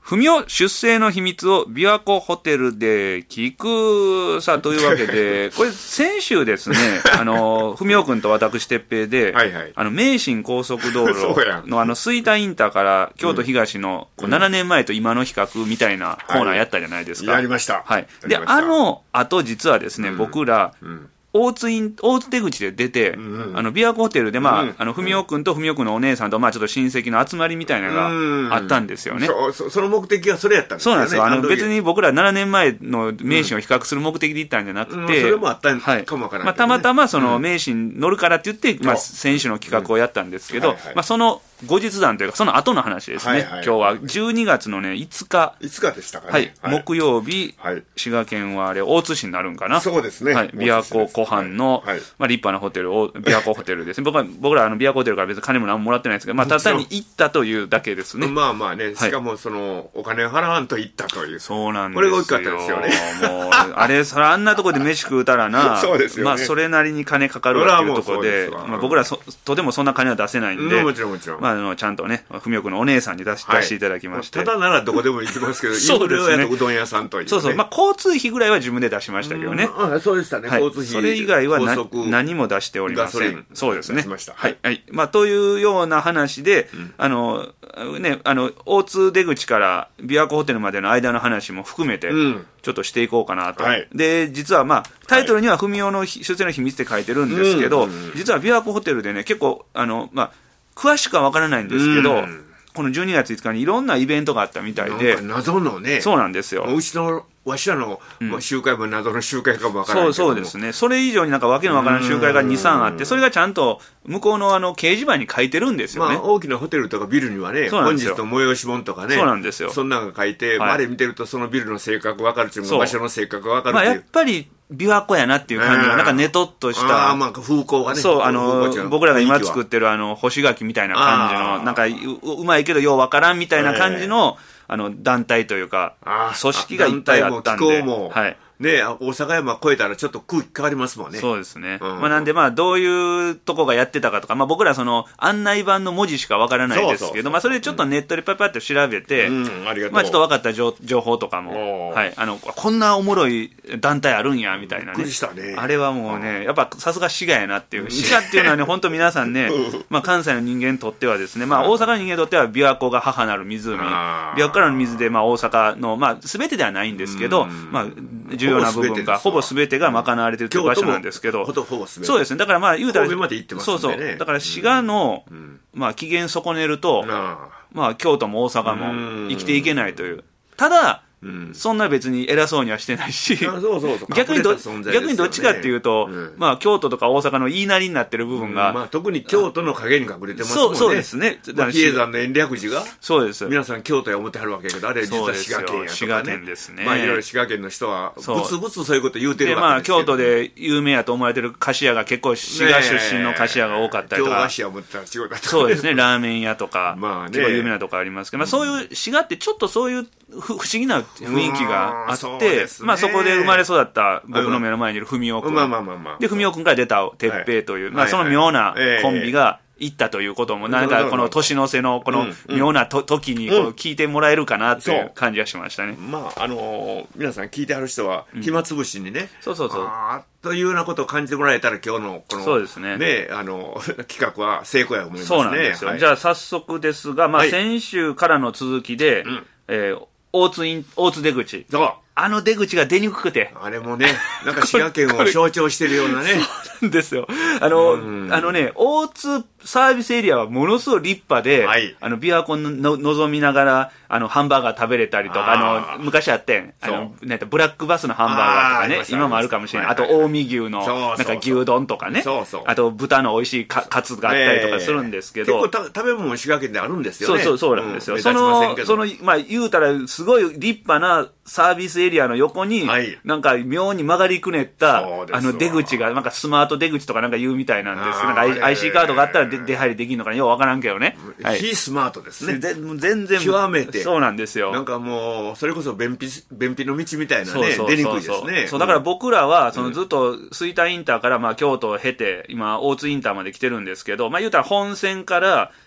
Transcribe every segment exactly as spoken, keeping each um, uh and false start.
文雄出生の秘密を琵琶湖ホテルで聞くさというわけで、これ先週ですね、あの、文雄君と私哲平で、はいはい、あの、名神高速道路のあの、吹田インターから京都東のこうななねんまえと今の比較みたいなコーナーやったじゃないですか。 はい、やりました。 はい。で、あの後実はですね、うん、僕ら、うん大津イン、大津出口で出て、うんうん、あの、琵琶湖ホテルで、まあ、うん、あの、文雄くんと文雄くんのお姉さんと、まあ、ちょっと親戚の集まりみたいなのがあったんですよね。 うん、そ, その目的はそれやったんですよね。 そうなんですよ。あの、別に僕らななねんまえの名神を比較する目的で行ったんじゃなくて、うんうん、それもあったんかもわからない、ね。 まあ、たまたまその、名神乗るからって言って、うん、まあ、選手の企画をやったんですけど、うんはいはい、まあ、その、後日談というか、その後の話ですね。はいはい、今日はじゅうにがつのね、いつか。 いつかでしたかね。 はい。はい、木曜日、はい、滋賀県はあれ、大津市になるんかな。 そうですね。 はい。琵琶湖湖畔の、はいはい、まあ、立派なホテルを、琵琶湖ホテルですね。僕は、僕ら、あの、琵琶湖ホテルから別に金も何ももらってないですけど、まあ、ただ単に行ったというだけですね。 まあまあね、しかもその、お金を払わんと行ったという。 そうなんですよ。 これが大きかったですよね。 もう、あれ、それあんなとこで飯食うたらな、 そうですよね。 まあ、それなりに金かかるわっていうところで、まあ、僕らそ、とてもそんな金は出せないんで、 うん、もちろんもちろん。 まあ、あの、ちゃんとね、文雄君のお姉さんに出し、はい、出していただきまして。 ただならどこでも行きますけど、そうですね。うどん屋さんという、ね。 そうそう。まあ、交通費ぐらいは自分で出しましたけどね。 ああ、そうでしたね。 はい、 交通費。 それ以外は何も出しておりません。そうですね。はい。はい。まあ、というような話で、うん、あの、ね、あの、大津出口から琵琶湖ホテルまでの間の話も含めて、ちょっとしていこうかなと。うんはい、で、実はまあ、タイトルには文雄の出世の秘密って書いてるんですけど、実は琵琶湖ホテルでね、結構、あの、まあ、詳しくは分からないんですけど、うんこのじゅうにがついつかにいろんなイベントがあったみたいで。 謎のね。 そうなんですよ。 うちの、わしらの、うんまあ、集会も謎の集会かもわからないけどそう、そうですね。それ以上になんかわけのわからん集会がに、さんあって、それがちゃんと向こうのあの掲示板に書いてるんですよね。 まあ、大きなホテルとかビルにはね、本日の催し物とかね。 そうなんですよ。 そんなのが書いて、はいまあ、あれ見てるとそのビルの性格わかるっていうか、場所の性格わかるっていう。 まあ、やっぱり、琵琶湖やなっていう感じが、なんかネトっとした。 ああ、まあ、風光がね。 そう、あの、僕らが今作ってるあの、干し柿みたいな感じの、なんかう、うまいけどようわからんみたいな感じの、あの、団体というか、組織がいっぱいあったんで。 団体も気候も。はい。ね大阪山越えたらちょっと空気変わりますもんね。 そうですね。うん、まあなんでまあどういうとこがやってたかとか、まあ僕らその案内板の文字しかわからないですけど、そうそうそうまあそれでちょっとネットでパッパッと調べて、うん、ありがとうまあちょっと分かった情報とかも、はい、あの、こんなおもろい団体あるんや、みたいなね。 びっくりしたね。 あれはもうね、やっぱさすが滋賀やなっていう。滋賀っていうのはね、本当皆さんね、まあ関西の人間にとってはですね、まあ大阪の人間にとっては琵琶湖が母なる湖、琵琶湖からの水でまあ大阪の、まあ全てではないんですけど、まあ重要な部分が、ほぼ全てが賄われているという場所なんですけど、そうですね。だからまあ言うたら、そうそう。だから滋賀の、まあ機嫌損ねると、まあ京都も大阪も生きていけないという。ただ、うん、そんな別に偉そうにはしてないし、 そうそうそう逆にど、ね、逆にどっちかっていうと、うん、まあ京都とか大阪の言いなりになってる部分が、うん、まあ特に京都の陰に隠れてますもんね。 そう、そうですね。 まあ、比叡山の延暦寺が、 そうです。 皆さん京都や思ってはるわけやけど、あれ実は滋賀県やとか、ね、 滋賀県ですね。 まあいろいろ滋賀県の人は、ぶつぶつそういうこと言うてるわけですけど、 で、まあ京都で有名やと思われてる菓子屋が結構滋賀出身の菓子屋が多かったりとか、 京菓子屋思ってたら違うだとか、 そうですね。ラーメン屋とか、まあね、結構有名なとこありますけど、まあそういう滋賀ってちょっとそういう不思議な雰囲気があって、ね、まあそこで生まれ育った僕の目の前にいる文雄君。 まあまあまあまあ。 で、文雄君から出た鉄平という、はい、まあその妙なコンビが行ったということも、なんかこの年の瀬のこの妙なと、うん、時にこう聞いてもらえるかなっていう感じがしましたね。 うん、まああのー、皆さん聞いてはる人は暇つぶしにね、うん、 そうそうそう。 あというようなことを感じてもらえたら今日のこの、 そうですね。 ね、あの、企画は成功やと思いますね。 そうなんですよ。はい、じゃあ早速ですが、まあ先週からの続きで、はい、えー、大津イン、大津出口。 そう。 あの出口が出にくくて。 あれもね、なんか滋賀県を象徴してるようなね。 そうなんですよ。あの、あのね、大津サービスエリアはものすごい立派で、はい、あの、琵琶湖のの望みながら、あの、ハンバーガー食べれたりとか、あの、昔あってん、あの、なんかブラックバスのハンバーガーとかね、今もあるかもしれない。あと、近江牛の、なんか牛丼とかね。そうそう。あと、豚の美味しいカカツがあったりとかするんですけど。 結構食べ物も滋賀県であるんですよね。 そうそう、そうなんですよ。その、その、まあ、言うたら、すごい立派なサービスエリアの横に、はい、なんか妙に曲がりくねった、あの出口が、なんかスマート出口とかなんか言うみたいなんです。なんか アイシー カードがあったら出出入りできるのかなようわからんけどね。 はい、非スマートですね。 全然、 極めて。 そうなんですよ。 なんかもう、それこそ便秘、便秘の道みたいなね、出にくいですね。 そう、だから僕らは、そのずっと吹田インターからまあ京都を経て、今大津インターまで来てるんですけど、まあ言うたら本線から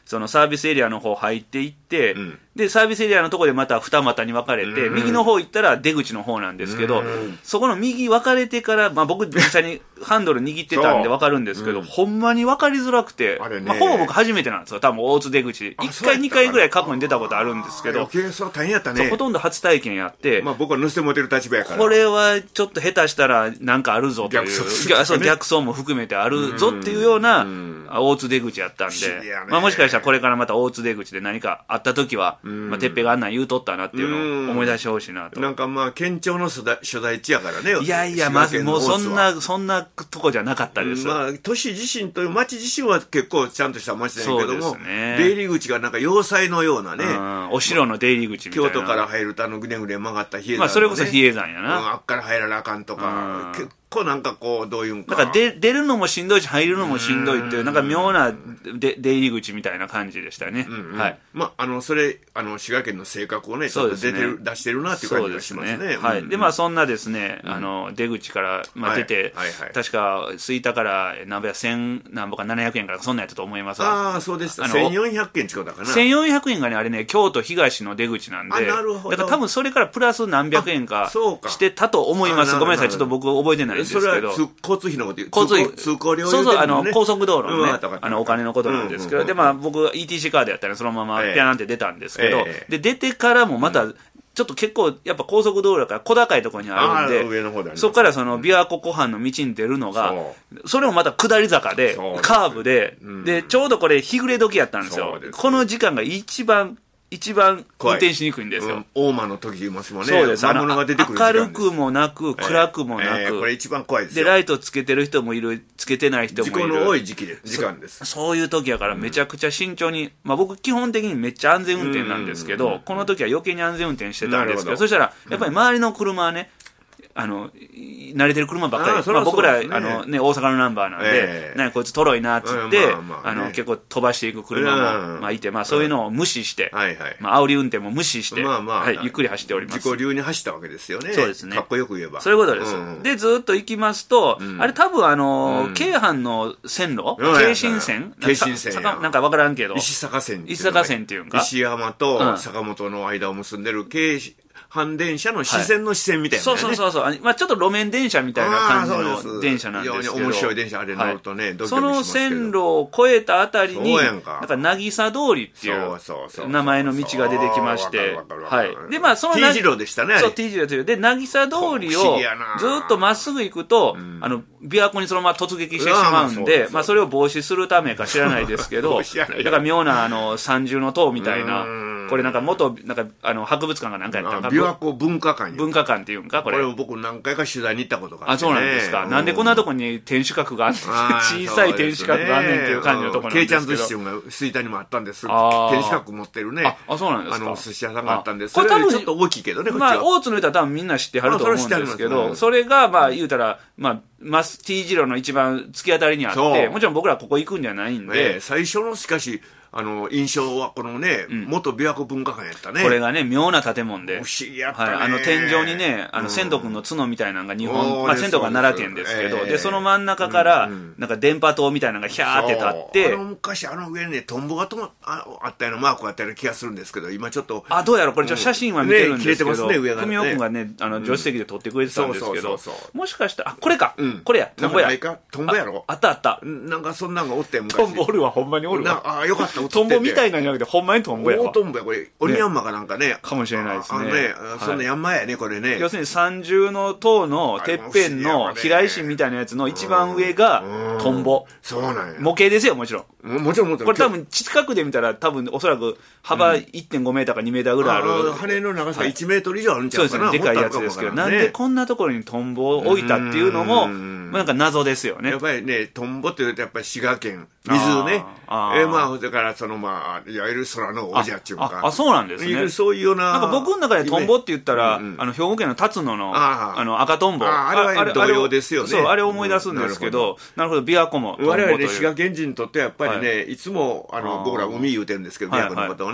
そのサービスエリアの方入っていって、 うん、 でサービスエリアのところでまた二股に分かれて、うん、右の方行ったら出口の方なんですけど、うん、そこの右分かれてから、まあ、僕実際にハンドル握ってたんで分かるんですけど、うん、ほんまに分かりづらくて、ね、まあ、ほぼ僕初めてなんですよ、多分大津出口いっかいにかいぐらい過去に出たことあるんですけど、 余計そう大変やったね。 ほとんど初体験やって、 まあ、僕は乗せてもてる立場やから、 これはちょっと下手したらなんかあるぞという、逆走、ね、逆走も含めてあるぞっていうような大津出口やったんで、まあ、もしかしたらこれからまた大津出口で何かあった時は、まあ、てっぺがあんなん言うとったなっていうのを思い出してほしいなと。 なんかまあ県庁の所在地やからね。 いやいや、まずもうそんなそんなとこじゃなかったです。 まあ都市自身という町自身は結構ちゃんとした町だけども、ね、出入り口がなんか要塞のようなね、 お城の出入り口みたいな、 京都から入るとあのぐねぐね曲がった比叡山、ね、 まあそれこそ比叡山やな、 うん、あっから入らなあかんとか、結構なんかこうどういうんか、 だから出出るのもしんどいし入るのもしんどいっていうなんか妙なで出入り口みたいな感じでしたね。うんうん、はい。 まああのそれあの滋賀県の性格をねちょっと出てる、ね、出してるなっていう感じがしますね。 そうですね。はい。でまあそんなですね、あの出口からまあ出て、はいはいはい、確か吹田から何ぼや千何ぼかななひゃくえんからそんなんやったと思います。 ああそうでした。せんよんひゃくえん近くだかな。 せんよんひゃくえんがねあれね京都東の出口なんで、 あなるほど。 だから多分それからプラス何百円かしてたと思います。ごめんなさいちょっと僕覚えてないんですけど。 それは交通費のこと言う。 交通費。 通行料、ね、 そうそう、あの、高速道路のね、うん、あの、お金のことなんですけど、うんうんうん、で、まあ、僕、イーティーシー カードやったらそのまま、ピャーンって出たんですけど、えー、で、出てからもまた、うんちょっと結構、やっぱ高速道路だから小高いところにあるんで、 上の方でそこからその琵琶湖湖畔の道に出るのが、それもまた下り坂で、カーブで、で、ちょうどこれ日暮れ時やったんですよ。この時間が一番、一番運転しにくいんですよ。うん、 大間の時言いますもんね。 そうです。 魔物が出てくる時間です。 明るくもなく、暗くもなく、えーえー。 これ一番怖いですよ。 で、ライトつけてる人もいる、つけてない人もいる。 事故の多い時期で、時間です。 そ。そういう時やからめちゃくちゃ慎重に、まあ僕基本的にめっちゃ安全運転なんですけど、この時は余計に安全運転してたんですけど、そしたら、やっぱり周りの車はね、あの慣れてる車ばっかり、あまあ、僕ら、ねあのね、大阪のナンバーなんで、えー、なんかこいつとろいなっつって、うんまあまあね、あの結構飛ばしていく車も、うんまあ、いて、まあ、そういうのを無視して、うんはいはいまあ煽り運転も無視して、まあまあはい、ゆっくり走っております。 自己流に走ったわけですよね。 そうですね。 かっこよく言えば。 そういうことです。うん、で、ずっと行きますと、うん、あれ多分あの、うん、京阪の線路、うん、京神線京神線なんか分からんけど、 石坂線石坂線っていうんか。 石山と坂本の間を結んでる京阪電車の支線の支線みたいな、ねはい、 そうそうそうそう、まあ、ちょっと路面電車みたいな感じの電車なんですけど、 非常に面白い電車あれ乗るとね、はい、ドキドキしますけど、 その線路を越えたあたりになんか渚通りっていう名前の道が出てきまして、はいでまあその T 字路でしたね。 そう T 字路というで渚通りをずっとまっすぐ行くと、うん、あの琵琶湖にそのまま突撃してしまうんで、まあそれを防止するためか知らないですけど、だから妙なあの三重の塔みたいな。これなんか元なんかあの博物館が何かやったんか琵琶湖文化館文化館っていうんかこれこれ僕何回か取材に行ったことがあって、ね、あそうなんですか、うん、なんでこんなとこに天守閣があって小さい天守閣があんねんっていう感じのとこなんですけど、 ケイちゃん寿司が吹田にもあったんです。天守閣持ってるねあ, あそうなんですか、 あの寿司屋さんがあったんです。それよりちょっと大きいけどね、こっちは。 まあ大津の言うたら多分みんな知ってはると思うんですけど、 そ, それがまあ言うたらまあマス T 字路の一番突き当たりにあって、もちろん僕らここ行くんじゃないんで、 えー、最初のしかしあの印象はこのね、うん、元琵琶湖文化館やったね。 これがね妙な建物で不思議やったね、 はい、あの天井にねあの千斗君の角みたいなのが日本、まあ、千斗が奈良県ですけど、えー、でその真ん中から、うんうん、なんか電波塔みたいなのがヒャーって立って、 あの昔あの上にねトンボがとも あ, あったようなマークがあったような気がするんですけど、今ちょっとあどうやろこれちょっと写真は見てるんですけど、 ね、切れてますね上がね。 文雄君がねあの助手席で撮ってくれてたんですけど、もしかしたらあこれか、うん、これやトンボやトンボやろあ, あったあったなんかそんなんがおって昔トンボおるわほんまにおるわあよかったトンボみたいなじゃなくてほんまにトンボやわ。 大トンボやこれオニヤンマかなんかねかもしれないですね。 あのね、はい、そんなヤンマやねこれね。 要するに三重の塔のてっぺんの平石みたいなやつの一番上がトンボ。 そうなんや。 模型ですよもちろん。もちろんもちろん。 これ多分近くで見たら多分おそらく幅 いってんごメーターかにメーターぐらいある。 うん、あ羽の長さいちメートル以上あるんちゃうかな。 そうですねでかいやつですけど、なんでこんなところにトンボを置いたっていうのもなんか謎ですよね。 やっぱりねトンボって言うとやっぱり滋賀県水ね。あえー、まあだからそのまあいわゆる空の王者っていうか。 ああそうなんですね。 そういうような。 なんか僕の中でトンボって言ったら、うんうん、あの兵庫県の辰野の あ, あの赤トンボ。 あ, あれは同様ですよね。 そうあれを思い出すんですけど、うん、なるほど琵琶湖もトンボという。 我々ね滋賀県人にとってはやっぱりね、はい、いつもあの、はい、僕ら海言うてるんですけど、琵琶湖のことをね、はいはい、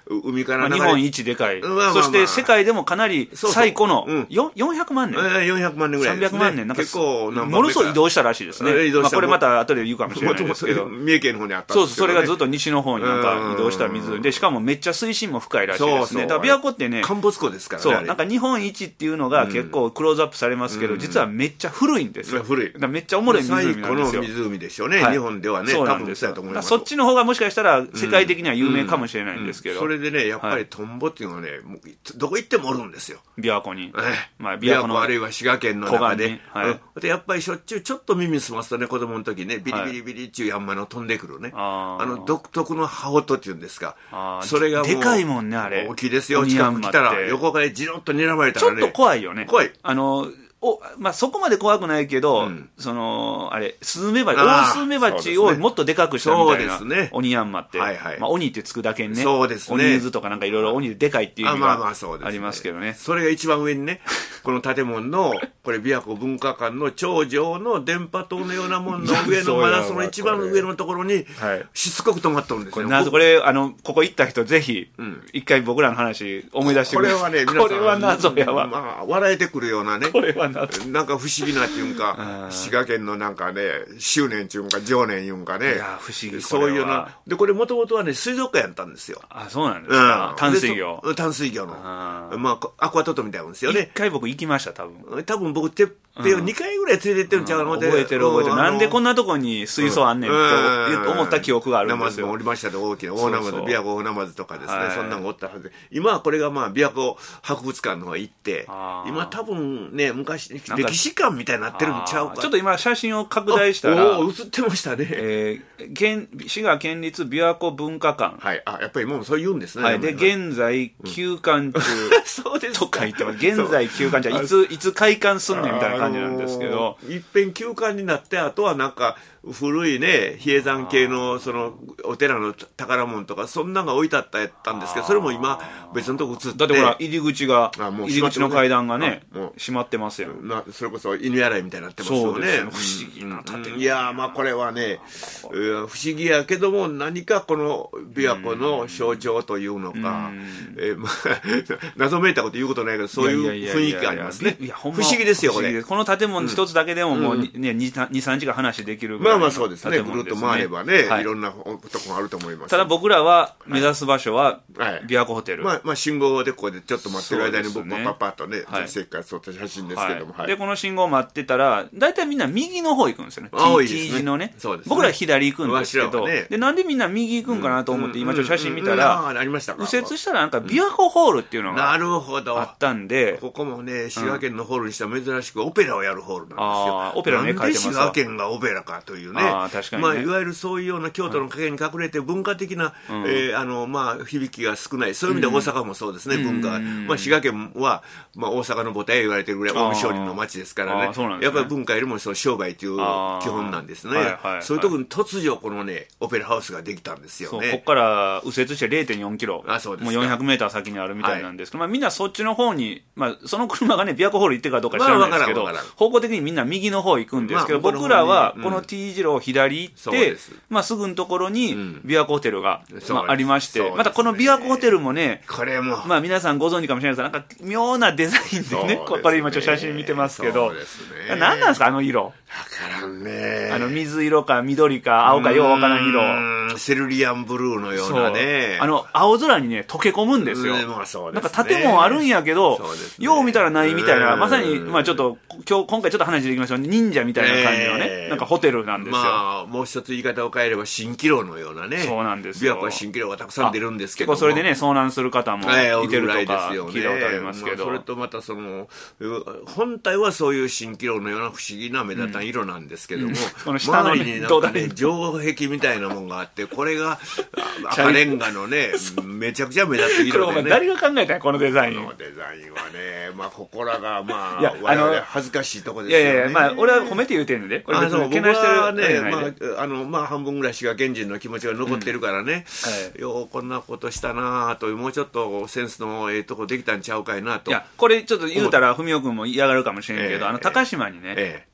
海から流れ、まあ、日本一でかい、まあまあまあ、そして世界でもかなり最古のよんひゃくまんねん、 えー、よんひゃくまんねんぐらいです、ね、 さんびゃくまんねんなんか結構ものすごい移動したらしいですね、えー、移動した、まあ、これまた後で言うかもしれないですけど三重県の方にあったんですけど、ね、 そうそれがずっと西の方になんか移動した湖でしかもめっちゃ水深も深いらしいですね。そうそう、だから琵琶湖ってね陥没湖ですからね、 そうなんか日本一っていうのが結構クローズアップされますけど、うん、実はめっちゃ古いんですよ。 古い、 だからめっちゃおもろい湖なんですよ。 最古の湖でしょうね、はい、日本ではね。 そうなんですよ。 多分そうやと思います。 そっちの方がもしかしたら世界的には有名かもしれないんですけど、 うんうんうん、それでねやっぱりトンボっていうのはね、もうどこ行ってもおるんですよ、 琵琶湖に、ええまあ、琵琶湖あるいは滋賀県の中で、はい、うん、でやっぱりしょっちゅうちょっと耳すますとね、子供の時ねビリビリビリっていうヤンマの飛んでくるね、はい、あの独特の羽音っていうんですか、それがもうでかいもんね、あれ大きいですよ。近く来たら横からじろっと睨まれたらね、 ちょっと怖いよね。 怖い。 あのおまあ、そこまで怖くないけど、うん、そのあれスズメバチ、オオスズメバチをもっとでかくしたみたいな、ね、オニヤンマって、はいはい、まあ、オニってつくだけにね、 そうですね、 オニユズとかなんかいろいろオニででかいっていう意味がありますけどね、まあまあ そ, ねそれが一番上にね、この建物のこれ琵琶湖文化館の頂上の電波塔のようなものの上のまだその一番上のところにしつこく止まっとるんですよ。 これこれあのここ行った人ぜひ一回僕らの話思い出してくれ。 これはね、皆さんこれは謎やわ、 まあ、笑えてくるようなね、 これは謎なんか不思議なっていうんか滋賀県のなんかね執念っていうんか情念いうんかね、 いや不思議、 そういうなで、これもともとはね水族館やったんですよ。 あ、そうなんですか、うん、淡水魚淡水魚のあ、まあ、アクアトトみたいなんですよね。 一回僕行きました。多分多分僕てっぺんをにかいぐらい連れてってるんちゃうの、うん、 覚えてる覚えてる、なんでこんなとこに水槽あんねんって思った記憶があるんですよ。 ナマズもおりましたで、大きな大ナマズ、琵琶湖大ナマズとかですね、はい、そんなのがおったはずで、今はこれがまあ琵琶湖博物館の方へ行って、今多分ね昔歴史館みたいになってるんちゃうか。 ちょっと今写真を拡大したらお映ってましたね、えー、県滋賀県立琵琶湖文化館、 はい、あやっぱりもうそう言うんですね、 はい、で現在休館中、うん、そうですとか言ってます。現在休館中、いついつ開館すんねんみたいな感じなんですけど、 いっぺん休館になって、あとはなんか古いね比叡山系のそのお寺の宝物とかそんなのが置いてあったやったんですけど、それも今別のとこ移って、 だってほら入り口が入り口の階段がね閉まってますよ。 なそれこそ犬洗いみたいになってますよね。 不思議な建物、 うん、いやまあこれはね不思議やけども、何かこの琵琶湖の象徴というのか、えーまあ、謎めいたこと言うことないけど、そういう雰囲気がありますね。不思議ですよこれ。 この建物一つだけでももう、ね、にさんじかん話できるぐらい、 まあまあそうですね、ぐるっと回ればね、はい、いろんなとこがあると思います。 ただ僕らは目指す場所は琵琶湖ホテル、 はい、まあ、まあ信号でここでちょっと待ってる間に僕もパッパッとね助手席から撮った写真ですけども、 はいはい、でこの信号待ってたら大体みんな右の方行くんですよね。 T 字の ね, ね僕ら左行くんですけど、ね、でなんでみんな右行くんかなと思って今ちょっと写真見たら、右折したらなんか琵琶湖ホールっていうのがあったんで、 ここもね滋賀県のホールにしたら珍しくオペラをやるホールなんですよ。 あオペラね書いてます。 なんで滋賀県がオペラかというね、 あ確かにね、 まあ、いわゆるそういうような京都の影に隠れて文化的な、うんえーあのまあ、響きが少ない、そういう意味で大阪もそうですね、うん、文化が、まあ、滋賀県は、まあ、大阪の母体を言われてるぐらい近江商人の町ですからね、ねやっぱり文化よりもその商売という基本なんですね、はいはいはい、そういうところに突如このねオペラハウスができたんですよね。 そうここから右折して れいてんよんキロ、あそうですもうよんひゃくメーター先にあるみたいなんですけど、はいまあ、みんなそっちの方に、まあ、その車がね琵琶湖ホール行ってるかどうか知らないですけど、まあ、方向的にみんな右の方行くんですけど、まあ、僕らはこの T 字路を左行って、うんまあ、すぐのところに琵琶湖ホテルが、うんまあ、ありまして、ね、またこの琵琶湖ホテルもねこれも、 まあ、皆さんご存知かもしれないですがなんか妙なデザインで ね, ねこれ今ちょっと写真見てますけど、ね、何なんですかあの色。 分からんね、 あの水色か緑か青かよう分からん色、 セルリアンブルーのようなね、 あの青空にね溶け込むんですよ、 うんまあそうですね、 なんか建物あるんやけど、 ね、 よう見たらないみたいな、まさに、まあ、ちょっと今日今回ちょっと話できました忍者みたいな感じのね、えー、なんかホテルなんですよ。 まあもう一つ言い方を変えれば蜃気楼のようなね、 そうなんですよ。 琵琶湖は蜃気楼がたくさん出るんですけども、 それでね遭難する方もいてるとか聞いたことありますけど、 まあ、それとまたその本体はそういう蜃気楼のような不思議な目立たん色なんですけども、うんこの下の、ね、周りになんかね城壁みたいなもんがあってこれが赤レンガのねめちゃくちゃ目立つ色でね。 誰が考えたんこのデザイン。 このデザインはねまあここらがまあいや我々 恥ずかしいとこですよね。 いやいやまあ俺は褒めて言うてんのでこれ別にけなしてるわけじゃないで、 僕はねまああのまあ半分ぐらい滋賀県人の気持ちが残ってるからね、うんはい、ようこんなことしたなともうちょっとセンスのええとこできたんちゃうかいなと。 いやこれちょっと言うたら文雄君も嫌がるかもしれんけど、えー、あの高島にね、えー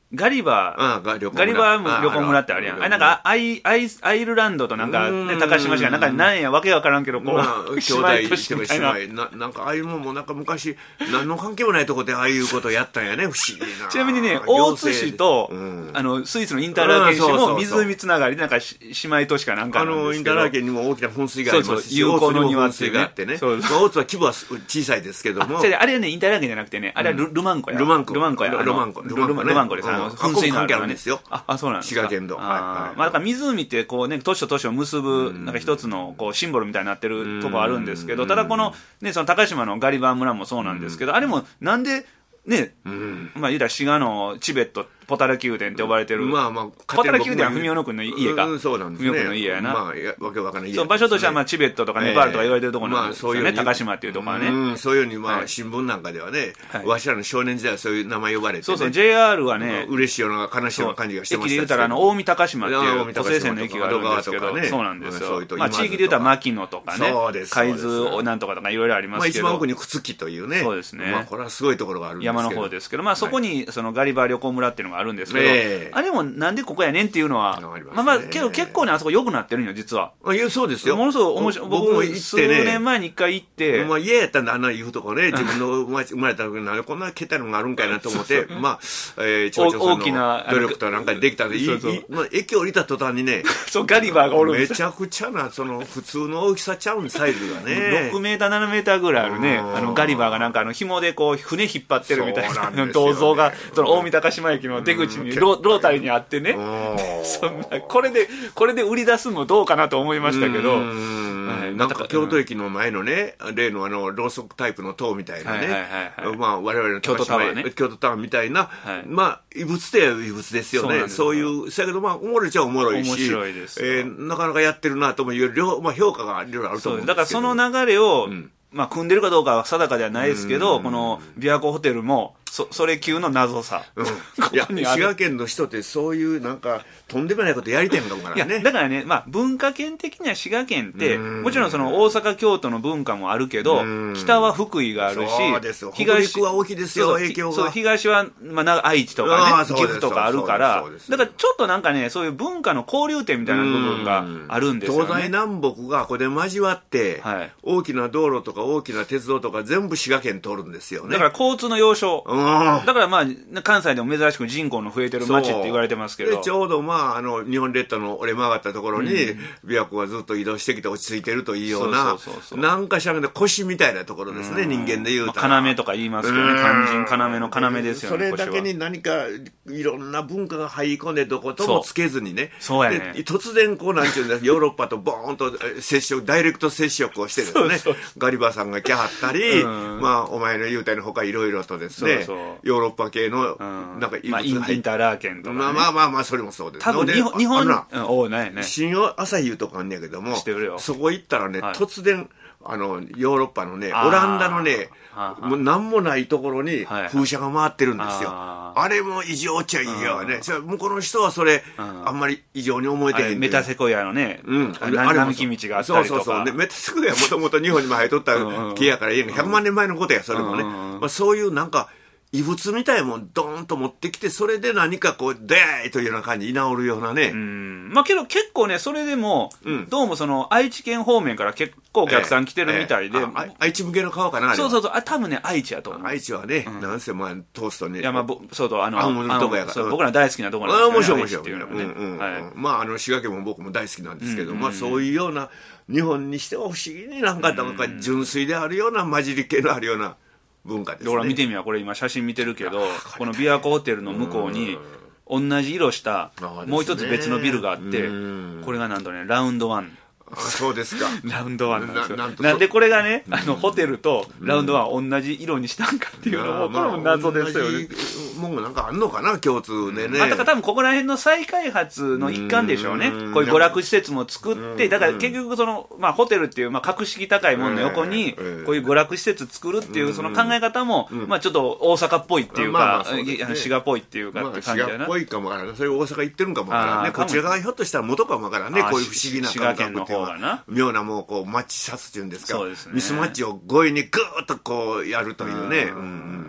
ガリバー、 ああガリガリバー旅行村ってあるやん。あれなんかアイ、アイ、アイルランドとなんか、ね、高島市がなんかなんやわけわからんけど、こう、 まあ、兄弟しても姉妹な、なんかああいうのもなんか昔、何の関係もないとこでああいうことやったんやね、不思議な。 ちなみにね、大津市と、うん、あの、スイスのインターラーケン市も湖つながりで、なんか姉妹都市かなんかなんですけど。 あの、インターラーケンにも大きな噴水がありますし、 そうそう、有効の庭っていうね。 があってね。そうそう。まあ、大津は規模は小さいですけども。 あ, あれはね、インターラーケンじゃなくてね、あれは ル,、うん、ルマンコや。 ルマンコ。 ルマンコや。 ルマンコ。 ルマンコです。あの、噴水のあるんですよ。 あ、あ、そうなんですか。 滋賀県の。はいはい。 まあ、だから湖ってこうね、都市と都市を結ぶ、なんか一つのこうシンボルみたいになってるとこあるんですけど、ただこのね、その高島のガリバー村もそうなんですけど、あれもなんで、ね、まあ言うたら滋賀のチベット、ポタラ宮殿って呼ばれてる。 まあまあ、 ポタラ宮殿は文雄君の家か。 うん、そうなんですね。 文雄君の家やな。 まあ、わけわかんない家。 そう、場所としてはまあチベットとかネパールとか言われてるところなんですよね。 まあ、 高島っていうところはね。 うん、そういうふうにまあ、新聞なんかではね、わしらの少年時代はそういう名前呼ばれて。 そうそう、ジェイアール はね、 嬉しいような悲しいような感じがしてました。 駅で言うたら、あの、近江高島っていう湖西線の駅があるんですけど、そうなんですよ。まあ、地域で言うたら牧野とかね、海津なんとかとかいろいろありますけど。 まあ、一番奥に朽木というね。 そうですね。 まあ、これはすごいところがあるんですけど。 山の方ですけど、まあ、そこに、そのガリバー旅行村っていうのがあるんですけど、あれもなんでここやねんっていうのは、まあまあ、けど結構ね、あそこ良くなってるんよ、実は。 いや、そうですよ。 ものすごい面白い。僕も数年前に一回行って、 まあ、家やったんだ、あんな言うとこね、自分の生まれた時に、こんなけたのがあるんかいなと思って、まあ、えー、町長さんの努力となんかできたんで、駅降りた途端にね、 そう、ガリバーがおるんですめちゃくちゃな、その、普通の大きさちゃうんサイズがね。 ろくメーター、ななメーターぐらいあるね、あの、ガリバーがなんか、あの、紐でこう、船引っ張ってるみたいな銅像が、その、近江高島駅の出口に、ロータリーにあってね、そんな、これで、これで売り出すのどうかなと思いましたけど、 なんか京都駅の前のね、例のあの、ろうそくタイプの塔みたいなね、まあ、我々の京都タワーね。 京都タワーみたいな、まあ、異物で異物ですよね。そういう、そやけど、まあ、おもろいっちゃおもろいし、 面白いです。 えー、なかなかやってるなともいう、両、まあ、評価がいろいろあると思うんですけど。 だからその流れを、まあ、組んでるかどうかは定かではないですけど、この琵琶湖ホテルも、そ, それ級の謎さ、 うん、いや滋賀県の人ってそういうなんかとんでもないことやりたいんだからね。 いやだからね、まあ、文化圏的には滋賀県ってもちろんその大阪京都の文化もあるけど北は福井があるし東は大きいですよ影響が。 そう東は、まあ、愛知とかね岐阜とかあるからだからちょっとなんかねそういう文化の交流点みたいな部分があるんですよね。 東西南北がこれで交わって、はい、大きな道路とか大きな鉄道とか全部滋賀県通るんですよね。 だから交通の要衝だからまあ関西でも珍しく人口の増えてる町って言われてますけどでちょうどまああの日本列島の折れ曲がったところに、うん、琵琶湖がずっと移動してきて落ち着いてるというようななんかしらの腰みたいなところですね、うん、人間で言うたら、 まあ、要とか言いますけどね肝心要の要ですよね。 それだけに何かいろんな文化が入り込んでどこともつけずにねそうやねで突然こうなんていうんですヨーロッパとボーンと接触ダイレクト接触をしてですねそうそうガリバーさんが来はったり、うん、まあお前の言うたりのほかいろいろとですねそうそうヨーロッパ系のなんかまあ、インターラーケンとか、ね、 まあまあまあまあそれもそうです。 多分日本日本のおないね。 新朝日とかあんねやけどもそこ行ったらね、はい、突然あのヨーロッパのねオランダのねもう何もないところに風車が回ってるんですよ。あ, あれも異常っちゃいいよね。向こうの人はそれあんまり異常に思えてへん。 メタセコイアのね、うん、並木道があったりとか。 そうそうそう、ね、メタセコイアはもともと日本にも生えとった木やからいいのひゃくまんねんまえのことやそれもね。まあ、そういうなんか異物みたいもんドーンと持ってきてそれで何かこうでーいというような感じ居直るようなね。 うんまあけど結構ねそれでも、うん、どうもその愛知県方面から結構お客さん来てるみたいで、えーえー、愛知向けの川かなあれそうそうそうあ多分ね愛知やと思う。 愛知はね、うん、なんせまあトーストねいやまあぼそうとあのあのとこやから僕ら大好きなとこなんですよね。 面白い面白い、うんうんはい、まああの滋賀県も僕も大好きなんですけど、うんうんうん、まあそういうような日本にしては不思議になんかなんか純粋であるような混じり系のあるような文化ですね。 ほら見てみようこれ今写真見てるけどこの琵琶湖ホテルの向こうに同じ色したもう一つ別のビルがあってこれがなんとねラウンドワンあそうですかラウンドワンなんですよ。 な, なんでこれがねあのホテルとラウンドワン同じ色にしたんかっていうのもこれも謎ですよね。 もうなんかあんのかな共通でね、 まあ、だから多分ここら辺の再開発の一環でしょうね。うこういう娯楽施設も作ってだから結局その、まあ、ホテルっていう、まあ、格式高いものの横にこういう娯楽施設作るっていうその考え方も、まあ、ちょっと大阪っぽいっていうか、まあまあそうですね、滋賀っぽいっていうかって感じだな。 滋賀っぽいかもわからない。それ大阪行ってるんかもわからね。こちら側ひょっとしたら元かもわからね。こういう不思議な感覚っていうのは妙なもうこうマッチシャツっていうんですか、 そうですね、 ミスマッチを強引にグーッとこうやるというね、うんうんうん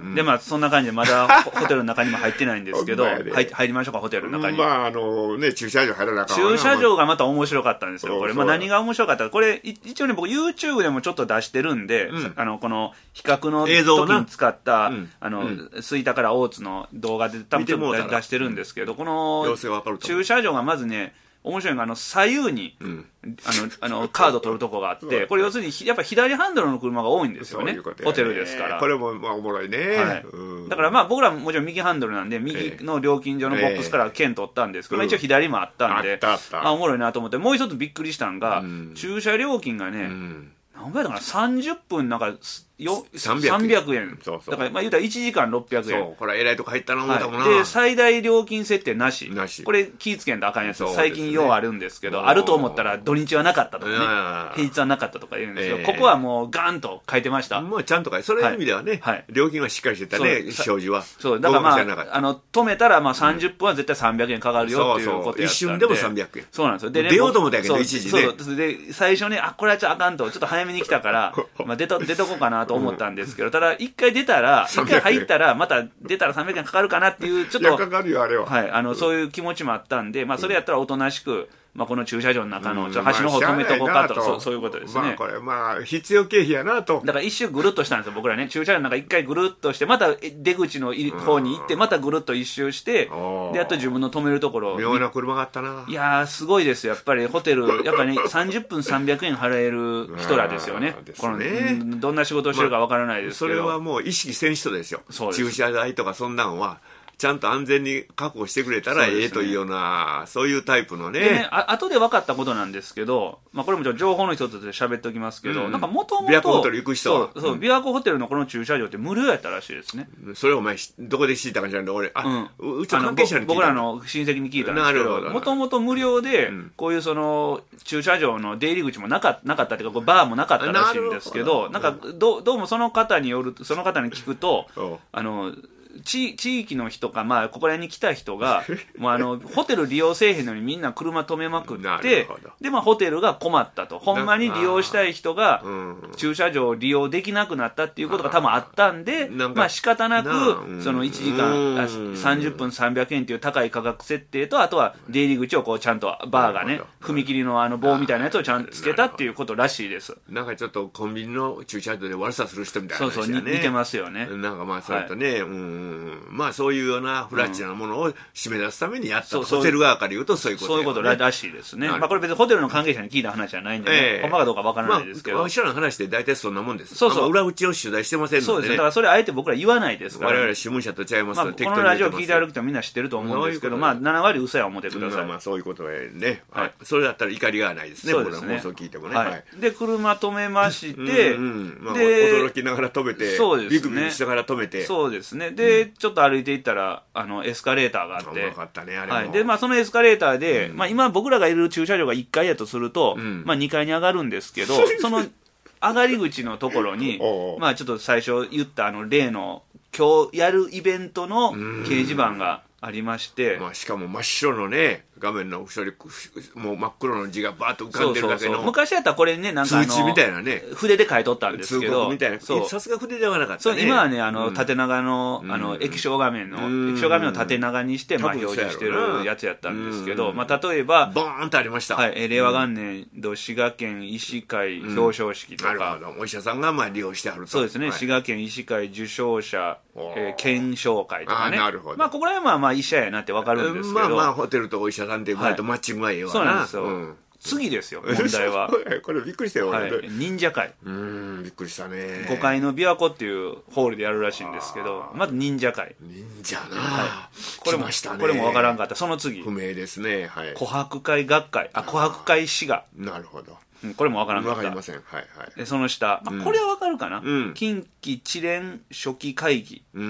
でまあそんな感じでまだホテルの中にも入ってないんですけど入, 入りましょうかホテルの中に。 まああのね駐車場入らなかった駐車場がまた面白かったんですよこれ。まあ何が面白かったかこれ一応ね僕 YouTube でもちょっと出してるんで、うん、あのこの比較の時に使った、うん、あの、うん、吹田から大津の動画で多分ちょっと出してるんですけど、この駐車場がまずね面白いのがあの左右に、うん、あのあのカード取るとこがあってこれ要するにやっぱ左ハンドルの車が多いんですよね。そういうことやね、ホテルですから。 これもまあおもろいね、 はいうん、だからまあ僕らももちろん右ハンドルなんで右の料金所のボックスから券取ったんですけど、えーまあ、一応左もあったんで、うん、あったあったあおもろいなと思ってもう一つびっくりしたんが、うん、駐車料金がね、うん何倍だかなさんじゅっぷんなんかよさんびゃくえんそうそうだからまあ言うたらいちじかんろっぴゃくえんそうこれ偉いとこ入ったな思ったもんな、 はい、で最大料金設定なしなしこれ気ぃつけんとあかんやつ、ね、最近ようあるんですけどあると思ったら土日はなかったとかね平日はなかったとか言うんですけど、えー、ここはもうガンと書いてました。 まあちゃんと書いてそれいう意味ではね、はいはい、料金はしっかりしてたね表示はそうだからまああの止めたらまあさんじゅっぷんは絶対さんびゃくえんかかるよっていうことやったんで、 一瞬でもさんびゃくえんそうなんですよ。で、ね、 出ようと思ったけど一時ねそうで最初ねあこれはちょっとあかんとちょっと早めに来たからまあ出と出とこうかなと思ったんですけど、ただ一回出たら一回入ったらまた出たらさんびゃくえんかかるかなっていうちょっとかかるよあれは、 はい、あのそういう気持ちもあったんで、まあ、それやったらおとなしく、まあ、この駐車場の中のちょっと端の方止めとこうかと、まあ、そう、そういうことですね。 まあこれまあ必要経費やなと。 だから一周ぐるっとしたんですよ僕らね。駐車場の中一回ぐるっとしてまた出口の方に行ってまたぐるっと一周してであと自分の止めるところ妙な車があったな。 いやーすごいですよやっぱりホテルやっぱりねさんじゅっぷんさんびゃくえん払える人らですよね。 ですねこのどんな仕事をしてるかわからないですけど、 まあ、それはもう意識せん人ですよ。駐車代とかそんなんはちゃんと安全に確保してくれたらええというようなそういうタイプのね。 でねあ後で分かったことなんですけど、まあ、これもちょっと情報の一つで喋っておきますけど、うん、なんかもともと琵琶湖ホテル行く人はそうそう、うん、琵琶湖ホテルのこの駐車場って無料やったらしいですね。 それお前どこで知ったかじゃんで俺あ、うん、うちの関係者に聞いた僕らの親戚に聞いたんですけどもともと無料で、うん、こういうその駐車場の出入り口もなかなかったっていうかバーもなかったらしいんですけどなんか ど, どうもその方によるその方に聞くとあの地, 地域の人か、まあ、ここら辺に来た人がもうあのホテル利用せえへんのにみんな車止めまくってで、まあ、ホテルが困ったとほんまに利用したい人が駐車場を利用できなくなったっていうことが多分あったんでまあ仕方なくそのいちじかんさんじゅっぷんさんびゃくえんっていう高い価格設定とあとは出入り口をこうちゃんとバーがね踏切のあの棒みたいなやつをちゃんとつけたっていうことらしいです。 なんかちょっとコンビニの駐車場で悪さする人みたいな話だね。 そうそう似てますよね。 なんかまあそれとね、はい、うんまあそういうようなフラッチなものを締め出すためにやった、うん、ホテル側から言うとそういうこと、ね、 そういうことらしいですね。まあこれ別にホテルの関係者に聞いた話じゃないんでね、えー、ほんまかどうかわからないですけど、まあ、 後ろの話で大体そんなもんです。 そうそう裏打ちを取材してませんので、ね、 そうですだからそれあえて僕ら言わないですから、ね、 我々新聞社と違います、まあ、 このラジオ聞いてある人はみんな知ってると思うんですけど、まあななわり嘘や思ってください。 まあそういうことでね、はい、それだったら怒りがないですね。そうですね。この放送聞いてもね、はいはい、で車止めましてうん、うんまあ、で驚きながら止めてそうです、ね、ビクビクしながら止めてそうですねで、うん、ちょっと歩いていったらあのエスカレーターがあってうまかったねあれも、 はい、でまあそのエスカレーターで、うんまあ、今僕らがいる駐車場がいっかいやとすると、うんまあ、にかいに上がるんですけどその上がり口のところにまあちょっと最初言ったあの例の今日やるイベントの掲示板がありまして、 まあ、しかも真っ白のね画面の後ろにもう真っ黒の字がバーッと浮かんでるだけのそうそうそう昔やったらこれねなんかあの通知みたいなね筆で書いとったんですけど通告みたいなさすが筆ではなかったね。 そう今はねあの、うん、縦長のあの液晶画面の、うん、液晶画面を縦長にして、まあ、表示してるやつやったんですけど、まあ、例えばボーンとありました、 はい、令和元年度滋賀県医師会表彰式とか、うん、 なるほどお医者さんがまあ利用してはるとそうですね、はい、滋賀県医師会受賞者、えー、検証会とかねあなるほど、 まあ、ここら辺はまあ医者やなって分かるんですけど、 まあまあホテルとお医者さんって割とマッチングがいいわな、 そうなんですよ、うん、次ですよ問題はこれびっくりしたよ、 はい、忍者会うんびっくりしたねごかいの琵琶湖っていうホールでやるらしいんですけどまず忍者会忍者な、 はい、これも来ましたね、 これも分からんかったその次不明ですね、はい、 琥珀会学会あ琥珀会滋賀なるほどこれも分からんかった。 分かりません。はいはい。 でその下、まあ、これは分かるかな。 うん、 近畿地連初期会議。 うん。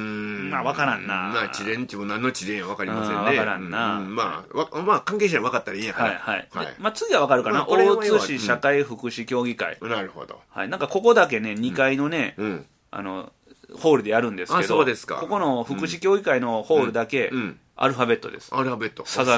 まあ分からんな。 まあ地連っても何の地連は分かりませんね。 分からんな。 うん、まあわまあ関係者に分かったらいいんやから。 はいはい。はい、まあ次は分かるかな。まあ、大津市社会福祉協議会、 うん。なるほど。 はい。なんかここだけねにかいのね、うん、あのホールでやるんですけど。 あそうですか。 ここの福祉協議会のホールだけ。うんうんうんアルファベットです。 アルファベット。 さざ波。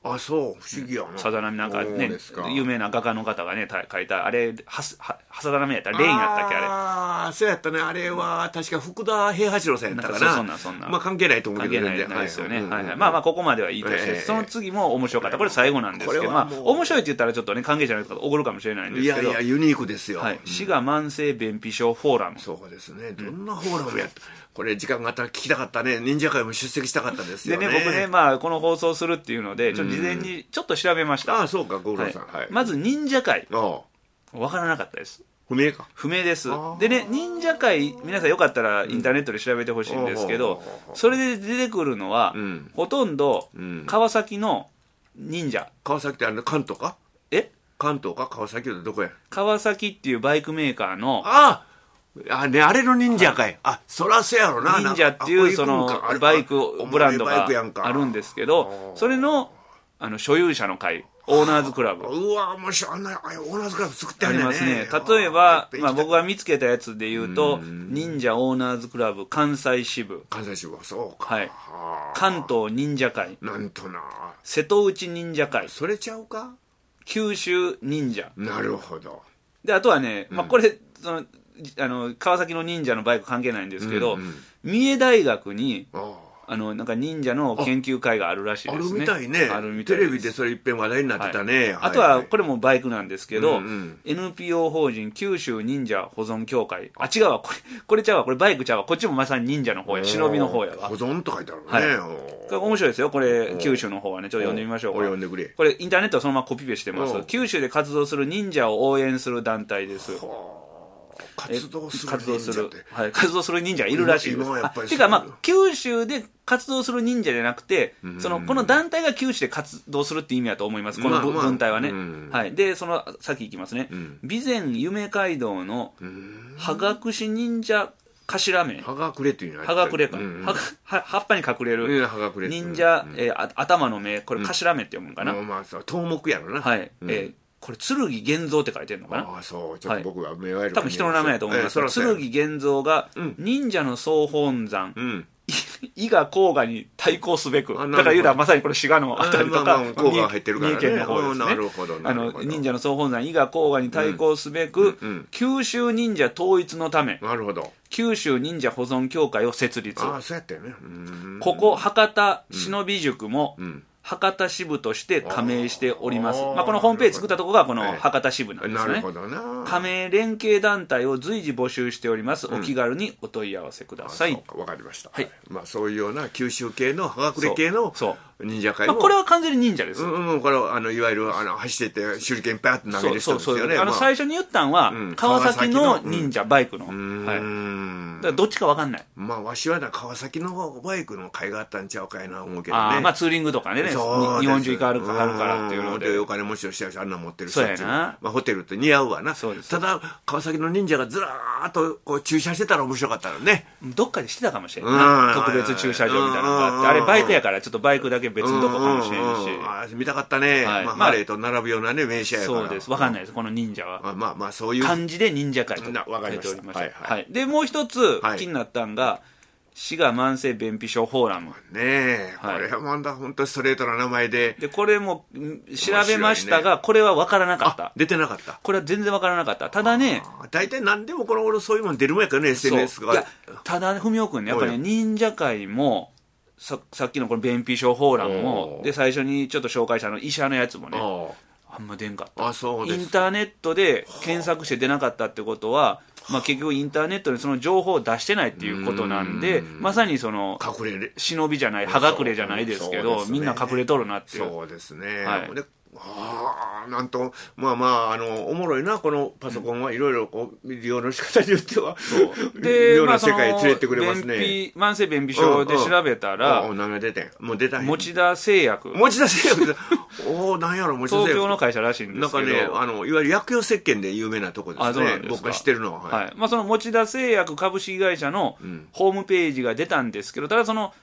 あ、そう不思議やな。 さざ波なんかねか有名な画家の方がね書いたあれははさざ波やったらレインやったっけあれ。 ああそうやったね。あれは確か福田平八郎さんやったかな。 そんなそんなまあ関係ないと思うけど関係ないないですよね、 はいはいはい、まあまあここまではいいとして、えー、その次も面白かった。これ最後なんですけど、まあ面白いって言ったらちょっとね関係者の方おごるかもしれないんですけど、 いやいやユニークですよ、 はい、滋賀慢性便秘症フォーラム。 そうですね。どんなフォーラムやった、うん、これ時間があったら聞きたかったね。忍者会も出席したかったですよね。 でね僕ね、まあ、この放送するっていうのでちょっと事前にちょっと調べました、 うん、ああそうか五郎さん、 はいはい、まず忍者会分からなかったです。 不明か。 不明です。でね忍者会皆さんよかったらインターネットで調べてほしいんですけど、うん、それで出てくるのは、うん、ほとんど川崎の忍者、 川崎ってあの関東か。 え関東か川崎ってどこや。 川崎っていうバイクメーカーのあああ、ね、あれの忍者かい、はい、あそらせやろな。 忍者っていうそのバイクブランドがあるんですけど、それのあの所有者の会オーナーズクラブ。 うわもしあんなオーナーズクラブ作ってあるね。 ありますね。例えば、まあ、僕が見つけたやつで言うと忍者オーナーズクラブ関西支部、 関西支部はそうか、 はい、関東忍者会、 なんとな瀬戸内忍者会、 それちゃうか、 九州忍者。 なるほど。 であとはね、まあ、これそのあの川崎の忍者のバイク関係ないんですけど、うんうん、三重大学にあのなんか忍者の研究会があるらしいですね。 あるみたいね。 あるみたいです。 テレビでそれいっぺん話題になってたね、 はいはい、あとはこれもバイクなんですけど、うんうん、エヌピーオー 法人九州忍者保存協会、あ違うわこれこれちゃうわこれバイクちゃうわ、こっちもまさに忍者の方や、忍びの方やわ。 保存と書いてあるね、 はい、これ面白いですよこれ。九州の方はねちょっと読んでみましょうか。 読んでくれ。 これインターネットはそのままコピペしてます。九州で活動する忍者を応援する団体です。 活動する活動する、はい、活動する忍者がいるらしいです。 今やっぱりていうか、まあ、九州で活動する忍者じゃなくて、そのこの団体が九州で活動するっていう意味だと思います、この文体はね、まあはい、でその先いきますね、うん、備前夢街道の葉隠し忍者頭名、 葉隠れっていうの葉隠れか、うんうん、は葉っぱに隠れる忍者、うんえー、頭の目、これ頭名って読むんかな、 うんまあ、そう頭目やろな、 はい、うんえーこれ剣源三って書いてるのかな。 ああそうちょっと僕は目が多分人の名前だと思います、えー、剣源三が忍者の総本山、うん、伊賀甲賀に対抗すべく、だから言うたらまさにこれ滋賀のあたりとか三重県の方ですね。 なるほどあの忍者の総本山伊賀甲賀に対抗すべく、うんうんうん、九州忍者統一のため、 なるほど、 九州忍者保存協会を設立。 ああそうやったよね。うーんここ博多忍び塾も、うんうん博多支部として加盟しております。まあ、このホームページ作ったところがこの博多支部なんですね。 なるほどな。 加盟連携団体を随時募集しております。お気軽にお問い合わせください。 そうか、わかりました。 はい。 まあそういうような九州系の葉隠れ系の忍者会も、 まあ、これは完全に忍者です。 うん、うん、これはあのいわゆるあの走ってて手裏剣パーッと投げる人ですよね。そうそうそう、 あの最初に言ったんは、うん、川崎の忍者バイクの。うん、はい。だからどっちかわかんない。 まあわしはな川崎のバイクの会があったんちゃうかいな思うけどね。 あまあツーリングとかね、日本中行かはるからっていうので、 お金持ちの人はあんな持ってるし、 そうやな、 まあ、ホテルって似合うわな。 そうです。 ただ川崎の忍者がずらーっとこう駐車してたら面白かったのね。 どっかでしてたかもしれないな、特別駐車場みたいなのがあって、あれバイクやからちょっとバイクだけ別のとこかもしれんし、 あ見たかったね、はい、まあ、ハレーと並ぶようなね名車やから。 そうです。分かんないです、この忍者は。 あまあまあそういう漢字で忍者会と書いておりました。はいはい、でもう一つ気になったんが、滋賀慢性便秘症フォーラム。ねえ、はい、これはまだ本当ストレートな名前で。 で、これも調べましたが、ね、これは分からなかった。 出てなかった。 これは全然分からなかった。ただね、 大体何でもこの頃そういうもん出るもんやからね、エスエヌエス が。 いや、ただ、文雄君ね、やっぱり、ね、忍者会も、さ, さっきのこの便秘症フォーラムも、で、最初にちょっと紹介したの、医者のやつもね、あんま出んかった。 あ、そうです。 インターネットで検索して出なかったってことは、まあ、結局インターネットにその情報を出してないっていうことなんで、まさにその隠れ忍びじゃない、葉隠れじゃないですけど、みんな隠れとるなっていう。 そうですね。はい、であなんとまあまああのおもろいなこのパソコンはいろいろこう利用の仕方によってはでような世界に連れてくれますね。 便秘慢性便秘症で調べたら、 うんうん、何が出てんもう出たん持田製薬持田製薬おおなんやろ持田製薬東京の会社らしいんですけど、 なんかねあのいわゆる薬用石鹸で有名なとこですね。僕が知ってるのは、 はいはい、まあ、その持田製薬株式会社のホームページが出たんですけど、ただその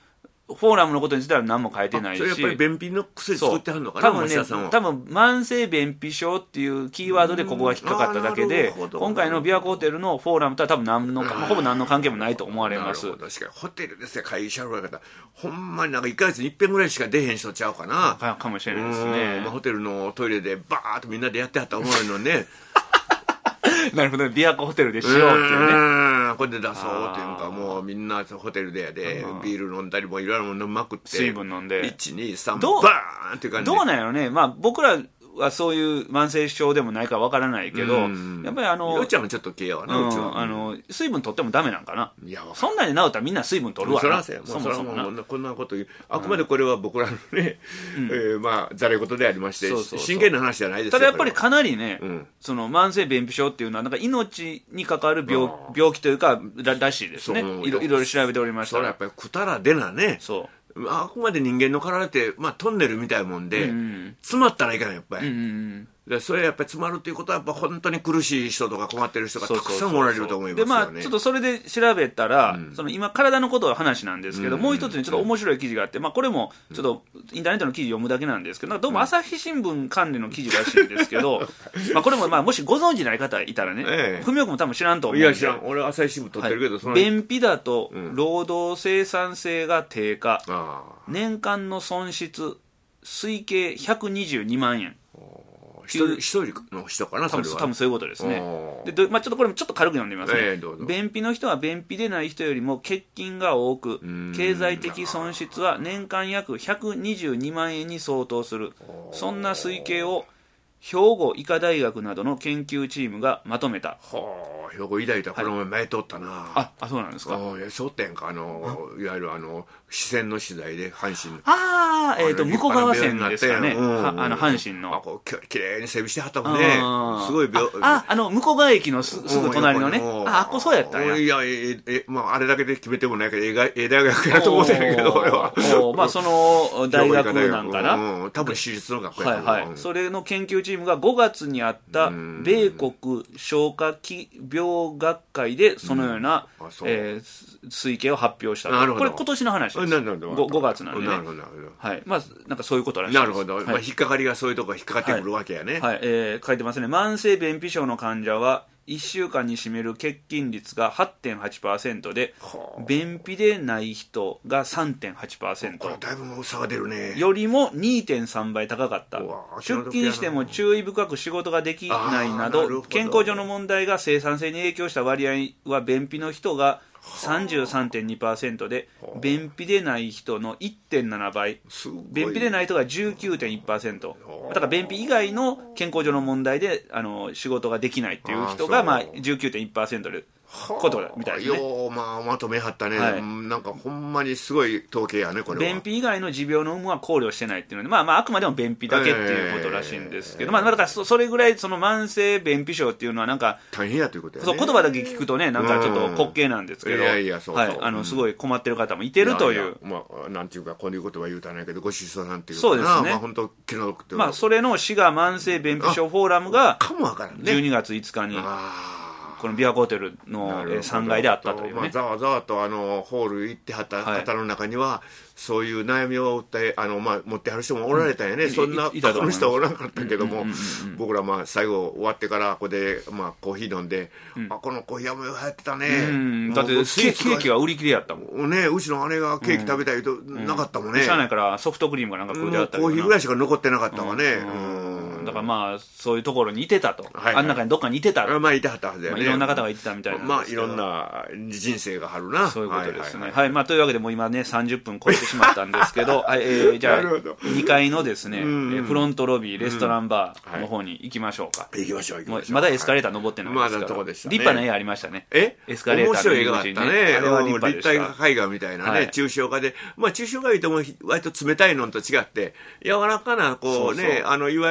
フォーラムのことについては何も書いてないし、 それやっぱり便秘の薬作ってはるのかな、 多分ね、多分慢性便秘症っていうキーワードでここが引っかかっただけで、今回の琵琶湖ホテルのフォーラムとは多分何のほぼ何の関係もないと思われます。 確かにホテルですね、会社の方、ほんまになんかいっかげつにいっぺんぐらいしか出へん人ちゃうかな。 か, かもしれないですね。 まあ、ホテルのトイレでバーッとみんなでやってはったら思うのね。 なるほど、琵琶湖ホテルでしようっていうね。 うん、これで出そうっていうか、もうみんなホテルでやで、ビール飲んだりもいろいろ飲みまくって、 水分飲んで。 いち、に、さん、バーンっていう感じで。 どうなんやろね。まあ僕らはそういう慢性症でもないからわからないけど、やっぱりあの、 よっちゃんもちょっと系やわな、うちは。 あの、水分取ってもダメなんかな。 いや、 そんなに治ったらみんな水分取るわな。 そらせや、もうそらもうこんなこと言う。あくまでこれは僕らのね、えまあ、ざれ言でありまして、真剣な話じゃないですよ。 ただやっぱりかなりね、その慢性便秘症っていうのは、なんか命に関わる病病気というか、らしいですね。いろいろ調べておりました。 それやっぱりくたらでなね。 そう。 あくまで人間の体って、まあ、トンネルみたいなもんで、うん、詰まったらいかないやっぱり、うんうん、でそれやっぱり詰まるということはやっぱ本当に苦しい人とか困ってる人がたくさんおられると思いますよね。 でまあちょっとそれで調べたら、うん、その今体のことの話なんですけど、うん、もう一つにちょっと面白い記事があって、まあ、これもちょっとインターネットの記事読むだけなんですけど、なんかどうも朝日新聞関連の記事らしいんですけど、まあこれもまあもしご存知ない方いたらね、ええ、文雄君も多分知らんと思うんで。 いや知らん、俺朝日新聞撮ってるけど、はい、 その便秘だと労働生産性が低下、うん、年間の損失推計ひゃくにじゅうにまんえん。 一人一人の人かな、それは。 多分そういうことですね。で、まあ、ちょっとこれもちょっと軽く読んでみますね。 えー、どうぞ。 便秘の人は便秘でない人よりも欠勤が多く、経済的損失は年間約ひゃくにじゅうにまんえんに相当する。そんな推計を兵庫医科大学などの研究チームがまとめた。 はあ、兵庫医大だ、この前前通ったな。 あ、あ、そうなんですか。 そうったやんか、あの、いわゆるあの、視線の取材で阪神の。 ああ、えっと、向川線ですかね。あの、阪神の。 あ、こう、きれいに整備してはったもんね。すごい病。 あ、あの、向川駅のすぐ隣のね。あ、あっこそうやったんや。 いや、え、まあ、あれだけで決めてもないけど、ええ大学やと思ってんやけど、俺は。 まあ、その、大学なんかな。 多分私立の学校やと思う。はいはい。それの研究チームがごがつにあった米国消化器病学会でそのような、うんえー、推計を発表したと。これ今年の話です。ご, ごがつなんでね。 なるほどなるほど。 はい。まあなんかそういうことらしいです。 なるほど。はい、まあ引っかかりがそういうところ引っかかってくるわけやね。 はい。はい、えー、書いてますね。慢性便秘症の患者はいっしゅうかんに占める欠勤率が はちてんはちパーセント で、便秘でない人が さんてんはちパーセント。 これだいぶ差が出るね。 よりも にてんさんばい高かった。出勤しても注意深く仕事ができないなど、健康上の問題が生産性に影響した割合は便秘の人が さんじゅうさんてんにパーセント で、便秘でない人の いってんななばい、便秘でない人が じゅうきゅうてんいちパーセント、だから便秘以外の健康上の問題であの仕事ができないっていう人がまあ じゅうきゅうてんいちパーセント でことみたいですね。 ようまあまとめはったね、はい、なんかほんまにすごい統計やねこれは。 便秘以外の持病の有無は考慮してないっていうので、まあまああくまでも便秘だけっていうことらしいんですけど、えー、まあだから そ, それぐらいその慢性便秘症っていうのはなんか大変やということやね。 そう言葉だけ聞くとねなんかちょっと滑稽なんですけど、いやいやそうそう、はい、あのすごい困ってる方もいてるという、いやいやまあなんていうかこういう言葉言うたらないけどご子孫さんっていうかそうですね。 まあ本当気の毒ってまあそれの滋賀慢性便秘症フォーラムがじゅうにがついつかにこの琵琶湖ホテルのさんがいであったというね、まあ、 ざわざわとあのホール行ってはった方の中には、はい、そういう悩みを訴えあの、まあ、持ってはる人もおられたんやね、うん、そんなこの人はおらなかったけども、僕らまあ最後終わってからここで、まあ、コーヒー飲んで、うん、あこのコーヒー屋も流行ってたね、うん、 だってケーキが売り切れやったもんね。うちの姉がケーキ食べたいと、うん、なかったもんね。 しゃあないからソフトクリームがなんか食うてあったり、 コーヒーぐらいしか残ってなかったわね、 うんうん、だからまあそういうところにいてたと、はいはい、あん中にどっかにいてた、 まあいてはったはずだよね、 まあ、いろんな方がいてたみたいなんですけど、 まあいろんな人生があるな。 そういうことですね。はい、はいはい、まあというわけでもう今ねさんじゅっぷん超えてしまったんですけど、はいえー、じゃあにかいのですね、うん、フロントロビーレストランバーの方に行きましょうか。 行きましょう行きましょう。 まだエスカレーター登ってないんですから、 まだとこでしたね。 立派な絵ありましたね。 えエスカレーターの入り口にね。 面白い絵があったね。あれは立派でした。立体絵画みたいなね、はい、抽象画で、まあ抽象画言っても割と冷たいのと違って柔らかなこうね、そうそうあのいわゆる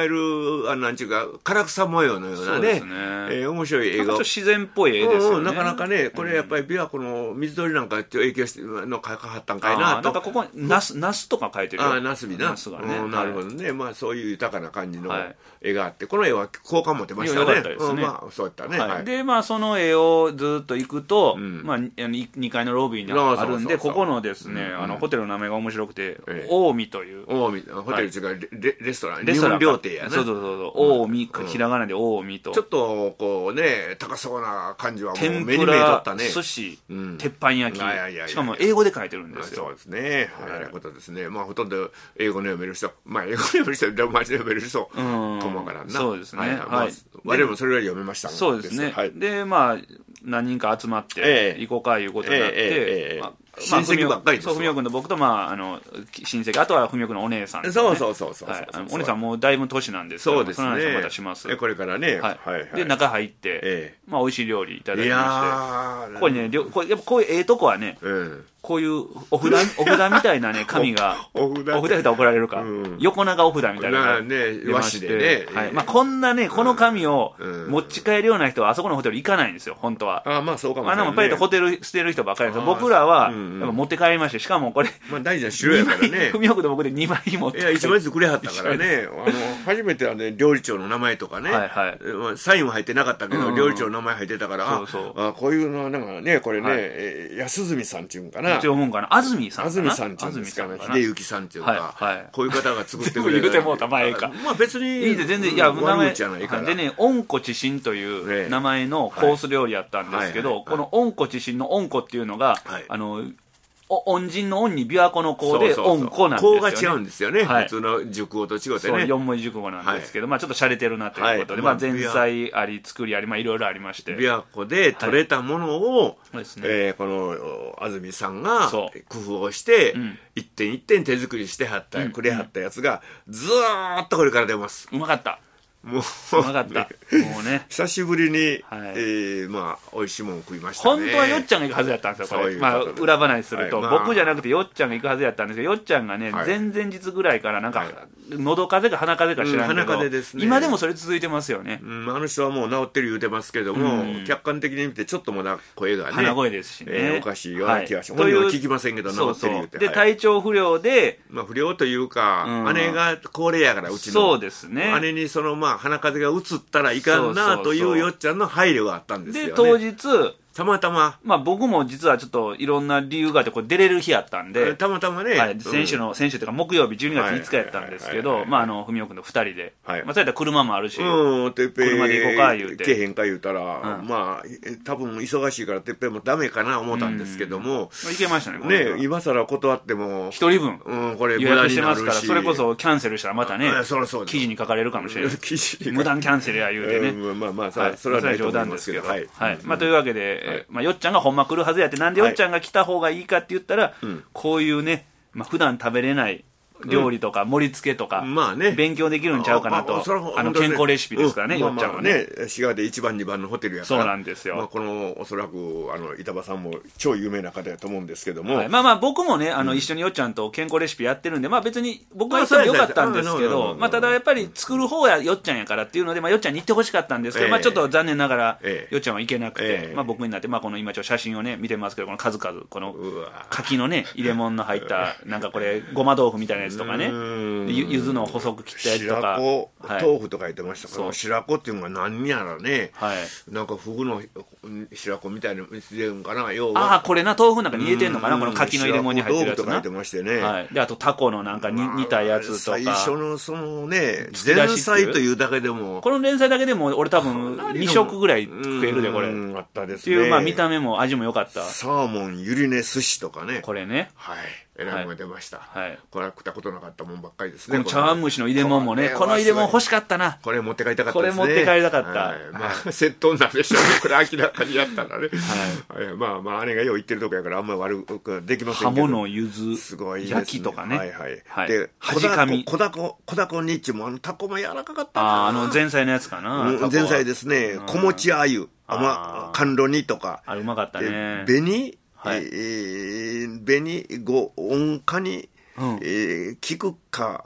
う、あなんちゅうか、唐草模様のようなね、 そうですねえー面白い映画を。 自然っぽい絵ですよね、 うん、なかなかね、これやっぱり琵琶湖の水鳥なんか影響してのかかはったんかいなと。 なんかここにナス、ナスとか描いてるよ。 ああ、ナスビな。 ナスがね、 うん、なるほどね、まあそういう豊かな感じのはい絵があって、この絵は好感持ってましたね。 よかったですねうん、まあそうやったね。 はいはいでまあその絵をずっと行くと、 んまあ、ににかいのロビーにそうそうそうそうあるんで、ここのですね、 うんあのホテルの名前が面白くて、 ええ近江という近江ホテルっていうか、レレレストラン、 レストラン日本料亭やな。 そうそうそうそう近江、ひらがなで近江とちょっとこうね、高そうな感じはもう天目に見えとぷらったね。 寿司、 うん鉄板焼き、 いやいやいやしかも英語で書いてるんですよ。 そうですね。はい、なることですね。まあほとんど英語の読める人、まあ英語の読める人、でもマジで読める人、かもわからんな。 そうですねはい。まあはい我々もそれぐらい読めましたもんそうですね。 はい。 で、まあ、何人か集まってええ行こうかいうことになって、 ええええええまあ親戚ばっかりですわそう、文雄君と僕と、まあ、あの、親戚、あとは文雄君のお姉さんですね、 そうそうそうそうそうはいあのお姉さんもうだいぶ年なんですけど、 そうですね。 の話はまたします。 えこれからね。 はいはいはい。 で、中入って、 ええまあ、美味しい料理いただいきまやーして、ここにね、りょこれやっぱこういうええとこはね、 うん。 こういうお札、お札みたいなね、紙が、 お札お札やったら怒られるか、 うん横長お札みたいなのがなね出まして、 和紙でねはいまあ、こんなね、この紙をうん持ち帰るような人は、あそこのホテル行かないんですよ、本当は。 ああ、まあそうかもまあでも、やっぱりホテル捨てる人ばっかりです。僕らは、やっぱ持って帰りまして、しかもこれ、 まあ大事な資料やからね。 文雄君と僕でにまい持っていや、一枚ずつくれはったからね。あの、初めてはね、料理長の名前とかね。 はいはいえまあサインは入ってなかったけど、 うん料理長の名前入ってたから、 そうそうああこういうのはなんかね、これね、 はいえー安住さんっていうんかな。 一応思うんかな。安住さんかな。 安住さんっていうんですかね。 安住さんかな秀幸さんっていうか、 はいはいこういう方が作ってくれ全部言うてもうた前かまあ別に、 いいで全然、いや、名前、 悪口じゃないから。 でね、温故知新という名前のコース料理やったんですけど、 はいはいはいこの温故知新の温故っていうのが、 はいあの、お恩人の恩に琵琶湖の湖でそうそうそう温故なんですよね。 校が違うんですよね。 はい普通の熟語と違ってそう、 ね。 四文字熟語なんですけど、まあちょっと洒落てるなということで、 はいまあ前菜あり、作りあり、まあいろいろありまして。 琵琶湖で取れたものを、 そうですねえーこの安住さんがそう工夫をして、 ん一点一点手作りしてはった、くれはったやつがずーっとこれから出ます。 うまかった。 もううまかった。もうね。 久しぶりに、 はいえーまあ美味しいもん食いましたね。 本当はよっちゃんが行くはずやったんですよ、これ。 そういうまあ、 ことで裏話すると、 はいまあ僕じゃなくてよっちゃんが行くはずやったんですけど、よっちゃんがね、 はい前々日ぐらいからなんか、 はい喉風邪か鼻風邪か知らんけど、 うん鼻風邪ですね今でもそれ続いてますよね。 うん、あの人はもう治ってる言うてますけども、 うん客観的に見てちょっとまだ声がね鼻声ですしね。 えーおかしいような気がします、 はい本人は聞きませんけど治そうってる言うて。 で、 はい体調不良で、 まあ、不良というか、 うん姉が高齢やからうちのそうですね。 姉にそのまあ鼻風邪がうつったらいかんそうそうそうなというよっちゃんの配慮があったんですよね。 で、当日、 たまたま、 まあ僕も実はちょっといろんな理由があって、これ出れる日やったんで、 たまたまね、 はい、 うん先週の、先週というか木曜日じゅうにがついつかやったんですけど、 はいはいはいはいまああの、文雄君とふたりで、 はいまあそうやったら車もあるし、 うん、てっぺい車で行こうか言うてけえへんか言うたら、 うんまあえ多分忙しいからてっぺいもダメかな思ったんですけども、 まあ行けましたね、これはね今更断っても、 一人分うん、これ無予約して駄になるしますから、それこそキャンセルしたらまたねあ、そらそうです記事に書かれるかもしれない。 記事無断キャンセルや言うてね。 うんまあまあさ、 はい、 それはないと冗思い談ですけど、 ますけど、はい、 はいまあ、というわけで、まあ、よっちゃんがほんま来るはずやって、なんでよっちゃんが来た方がいいかって言ったら、こういうね、まあ普段食べれない料理とか盛り付けとか、 まあね勉強できるんちゃうかなと、 ああそれはあの本当にね健康レシピですからね、 うんよっちゃんはまあね。 まあ滋賀でいちばんにばんのホテルやからそうなんですよまあ、このおそらくあの板場さんも超有名な方やと思うんですけども、 はい、まあまあ僕もね、あの一緒によっちゃんと健康レシピやってるんで、まあ別に僕は行ってもよかったんですけど、まあただやっぱり作る方やよっちゃんやからっていうので、まあよっちゃんに行ってほしかったんですけど、 ええまあちょっと残念ながらええよっちゃんは行けなくて、 ええまあ僕になって、まあこの今ちょっと写真をね見てますけど、この数々、このうわ柿のね、入れ物の入った、なんかこれ、ごま豆腐みたいなやつとかね、 うんゆゆずの細く切ったやつとか。 白子はい豆腐と書いてましたから、 そう白子っていうのが何やらね、 はい。 なんかフグの白子みたいなの見せるんかな、要ああ、 はこれな、豆腐なんかに入れてんのかな、 うんこの柿の入れ物に入ってるやつな白子豆腐と書いて。ましてね、 はい。で、あとタコのなんかに似たやつとか。 最初のそのねき出し前菜というだけでもこの連載だけでも俺多分に食ぐらい食えるで、これ。っうんあったですていう、 ね。 まあ見た目も味も良かった。 サーモンゆり根寿司とかね、 これね。 はい、えらいもんが出ました、 はい。 これは食ったことなかったもんばっかりですね。 この茶碗蒸しの入れ物もね、 これはこの入れ物欲すしかったな。 ごいこれ持って帰りたかったですね。 これ持って帰りたかったはいまあ窃盗なんでしょうね。これ明らかにやったらね。はい、まあまあ姉がよう言ってるとこやからあんまり悪くできませんけど。 刃物ゆずすごいですね。 焼きとかね。 はいはい。 はいで、 はじかみ小だこ小だこニッチもあのタコも柔らかかったな。 ああ、あの前菜のやつかな。 うん前菜ですね。小餅あゆ、 あーま甘露煮とか。 あれうまかったね。 で紅、 はいえー紅ご温カニ、 うんえー菊か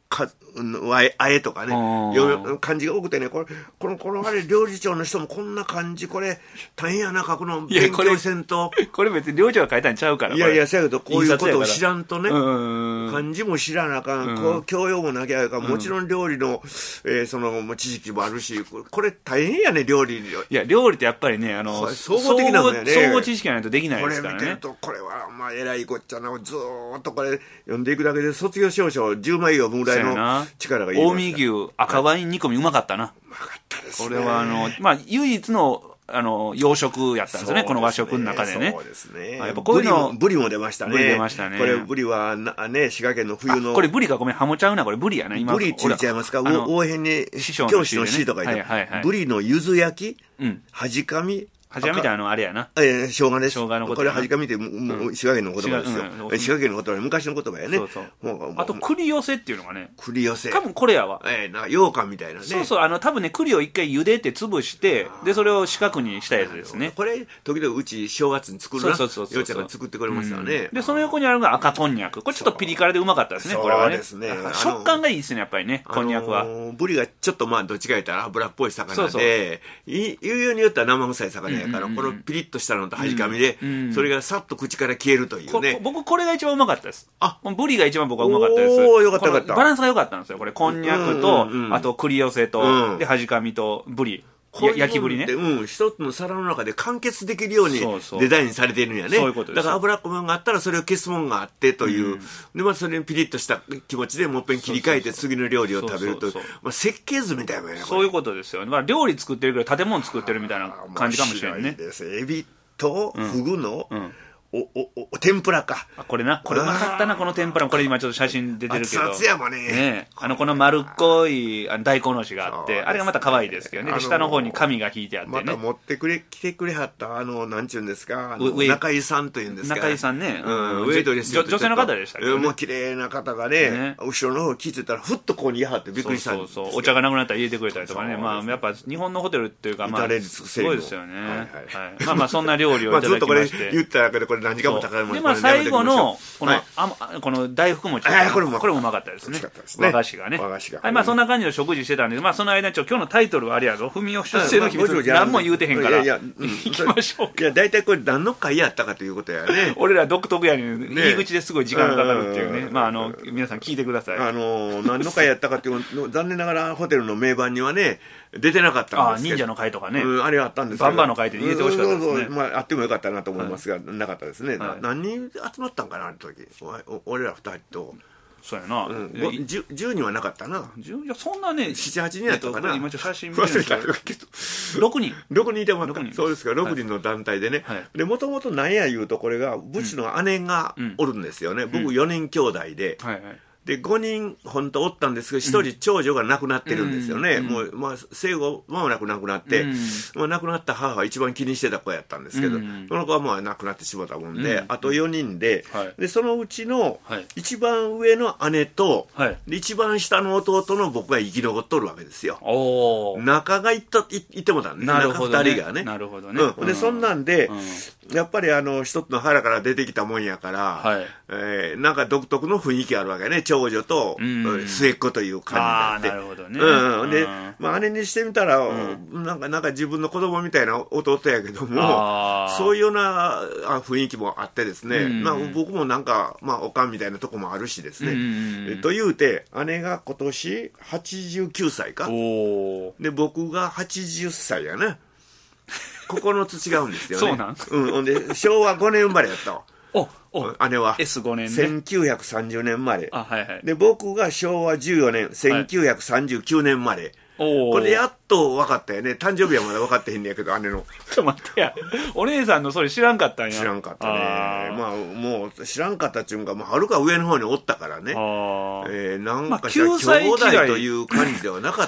かあえあえとかねよ漢字が多くてね、これこのこのあれ料理長の人もこんな漢字これ大変やな書くの勉強せんと。 これ別に料理長が書いたんちゃうから。 いやいや、せやけどこういうことを知らんとね、 うん漢字も知らなあかん、うん、こう教養もなきゃいかん、もちろん料理の、えー、その知識もあるし、これ大変やね料理。いや料理ってやっぱりね、あの総合的なもんやね。 総合知識がないとできないですからね。 これ見てるとこれはまあえらいこっちゃな、ずーっとこれ読んでいくだけで卒業証書じゅうまい読むぐらいの力がいります。 近江牛赤ワイン煮込みうまかったな。うまかったですね。 これはあのまあ唯一のあの洋食やったんですよね、この和食の中でね。 そうですね。 やっぱこういうのブリも出ましたね。 ブリ出ましたね。 これブリはなね、滋賀県の冬の。 これブリがごめんハモちゃうな、これブリやな今。 ブリついちゃいますか。応援に教師の C とか言って、ブリの柚子焼き、うん、はじかみ。 はじかみってあのあれやな。 えー、生姜です。 生姜のこと。 これはじかみってもう滋賀県の言葉ですよ。滋賀県の言葉、昔の言葉やね。 そうそう。あと栗寄せっていうのがね。 栗寄せ。 多分これやわ。 えー、なんか羊羹みたいなね。 そうそう、あの多分ね栗を一回茹でて潰して、でそれを四角にしたやつですね。 これ時々うち正月に作るな。そうそうそう。ようちゃんが作ってくれましたね。 でその横にあるのが赤こんにゃく。これちょっとピリ辛でうまかったですね。これはね。 そうですね。 食感がいいですねやっぱりね、こんにゃくは。 ブリがちょっとまあどっちか言ったら油っぽい魚で、言うようによっては生臭い魚やから、このピリッとしたのとはじかみで、うんうん、それがさっと口から消えるというね。 僕これが一番うまかったです。あ、ブリが一番僕はうまかったです。 おー、よかったよかった。 バランスが良かったんですよ。これこんにゃくと、うんうんうん、あと栗寄せと、うん、ではじかみとブリ。焼きブリね。 うん、一つの皿の中で完結できるようにデザインされているんやね。 そういうことです。 だから油っこもんがあったらそれを消すもんがあってという、うん、でまあそれにピリッとした気持ちでもっぺん切り替えて次の料理を食べるという、まあ設計図みたいなね。 そういうことですよね。まあ料理作ってるけど建物作ってるみたいな感じかもしれないね。 です。エビとフグの、うんうん、おおお天ぷらか。 あこれな、これうまかったなこの天ぷら。これ今ちょっと写真出てるけど。 熱々やもんね。 ね、あのこの丸っこいあの大根おろしがあって、ね、あれがまた可愛いですけどね。で下の方に紙が引いてあってね。 また持ってくれ来てくれはったあのなんちゅうんですか。あの中井さんというんですか。 中井さんね。 うん、ウェイトレス女性の方でしたけど、ね。 もう綺麗な方がね、ね後ろの方聞いてたらふっとここにいはってびっくりしたんです。 そうそうそう。お茶がなくなったら入れてくれたりとかね。まあやっぱ日本のホテルっていうかまあすごいですよね。はいはい。まあまあそんな料理をいただきまして。まあずっとこれ言ったけどこれ何時間も高いもん。 でまあ最後のこの、はい、あこの大福餅、これもこれもうまかったですね。和菓子がね。 和菓子が。 はい、まあそんな感じの食事してたんで、まあその間にちょ今日のタイトルはあれやぞ。文雄出世の秘密、何も言うてへんから。いやいや、行きましょう。 いや大体これ何の会やったかということやね。 俺ら独特やねん。入り口ですごい時間かかるっていうね。まああの皆さん聞いてください。 あの何の会やったかっていうの残念ながらホテルの名盤にはね出てなかったんですけど。 あ忍者の会とかね。 あれあったんですけど。 バンバンの会って入れてほしかったですね。そうそうまああってもよかったなと思いますがなかったですね。何人集まったんかなあの時。俺らふたりとそうやな、うん、 じゅうにんはなかったな。 いやそんなねななはちにんやったかな、 えっと、今ちょっと写真見てるんですけどろくにんろくにんいてもらったそうですかろくにんの団体でね、はい、でもともと何や言うとこれがうちの姉がおるんですよね、うん、僕よにん兄弟で、うんはいはいでごにん本当おったんですけどひとり長女が亡くなってるんですよね、うん、もう、まあ、生後間もなく亡くなって、うんまあ、亡くなった母が一番気にしてた子やったんですけど、うん、その子はまあ亡くなってしまったもんで、うん、あとよにんで、はい、でそのうちの一番上の姉と、はい、で一番下の弟の僕が生き残っとるわけですよ。お仲がいったいいってもたんです、ね、中ふたりがね。 なるほどね、 うん、でそんなんで、うん、やっぱりあの一つの腹から出てきたもんやから、はいえー、なんか独特の雰囲気あるわけね。長女と、うん末っ子という感じになって、あなるほどね、うん、で、まあ、姉にしてみたら、うん、なんかなんか自分の子供みたいな弟やけどもそういうような雰囲気もあってですね、うんまあ、僕もなんか、まあ、おかんみたいなとこもあるしですね、うん、というて姉が今年はちじゅうきゅうさいかで僕がはちじゅっさいやなここのつ違うんですよね。 そうなん、 うん、で昭和ごねん生まれやったわお姉はエスごねんねせんきゅうひゃくさんじゅうねん生まれ、 あ、はいはい、 で僕が昭和じゅうよねんせんきゅうひゃくさんじゅうきゅうねん生まれ、はいこれやっと分かったよね。誕生日はまだ分かってへんねやけど姉の。 ちょっと待ってやお姉さんのそれ知らんかったんや。 知らんかったね。あまあもう知らんかったっちゅうんか、まあ、はるか上の方におったからね、あ、えー、なんかしら兄弟という感じではなかったんです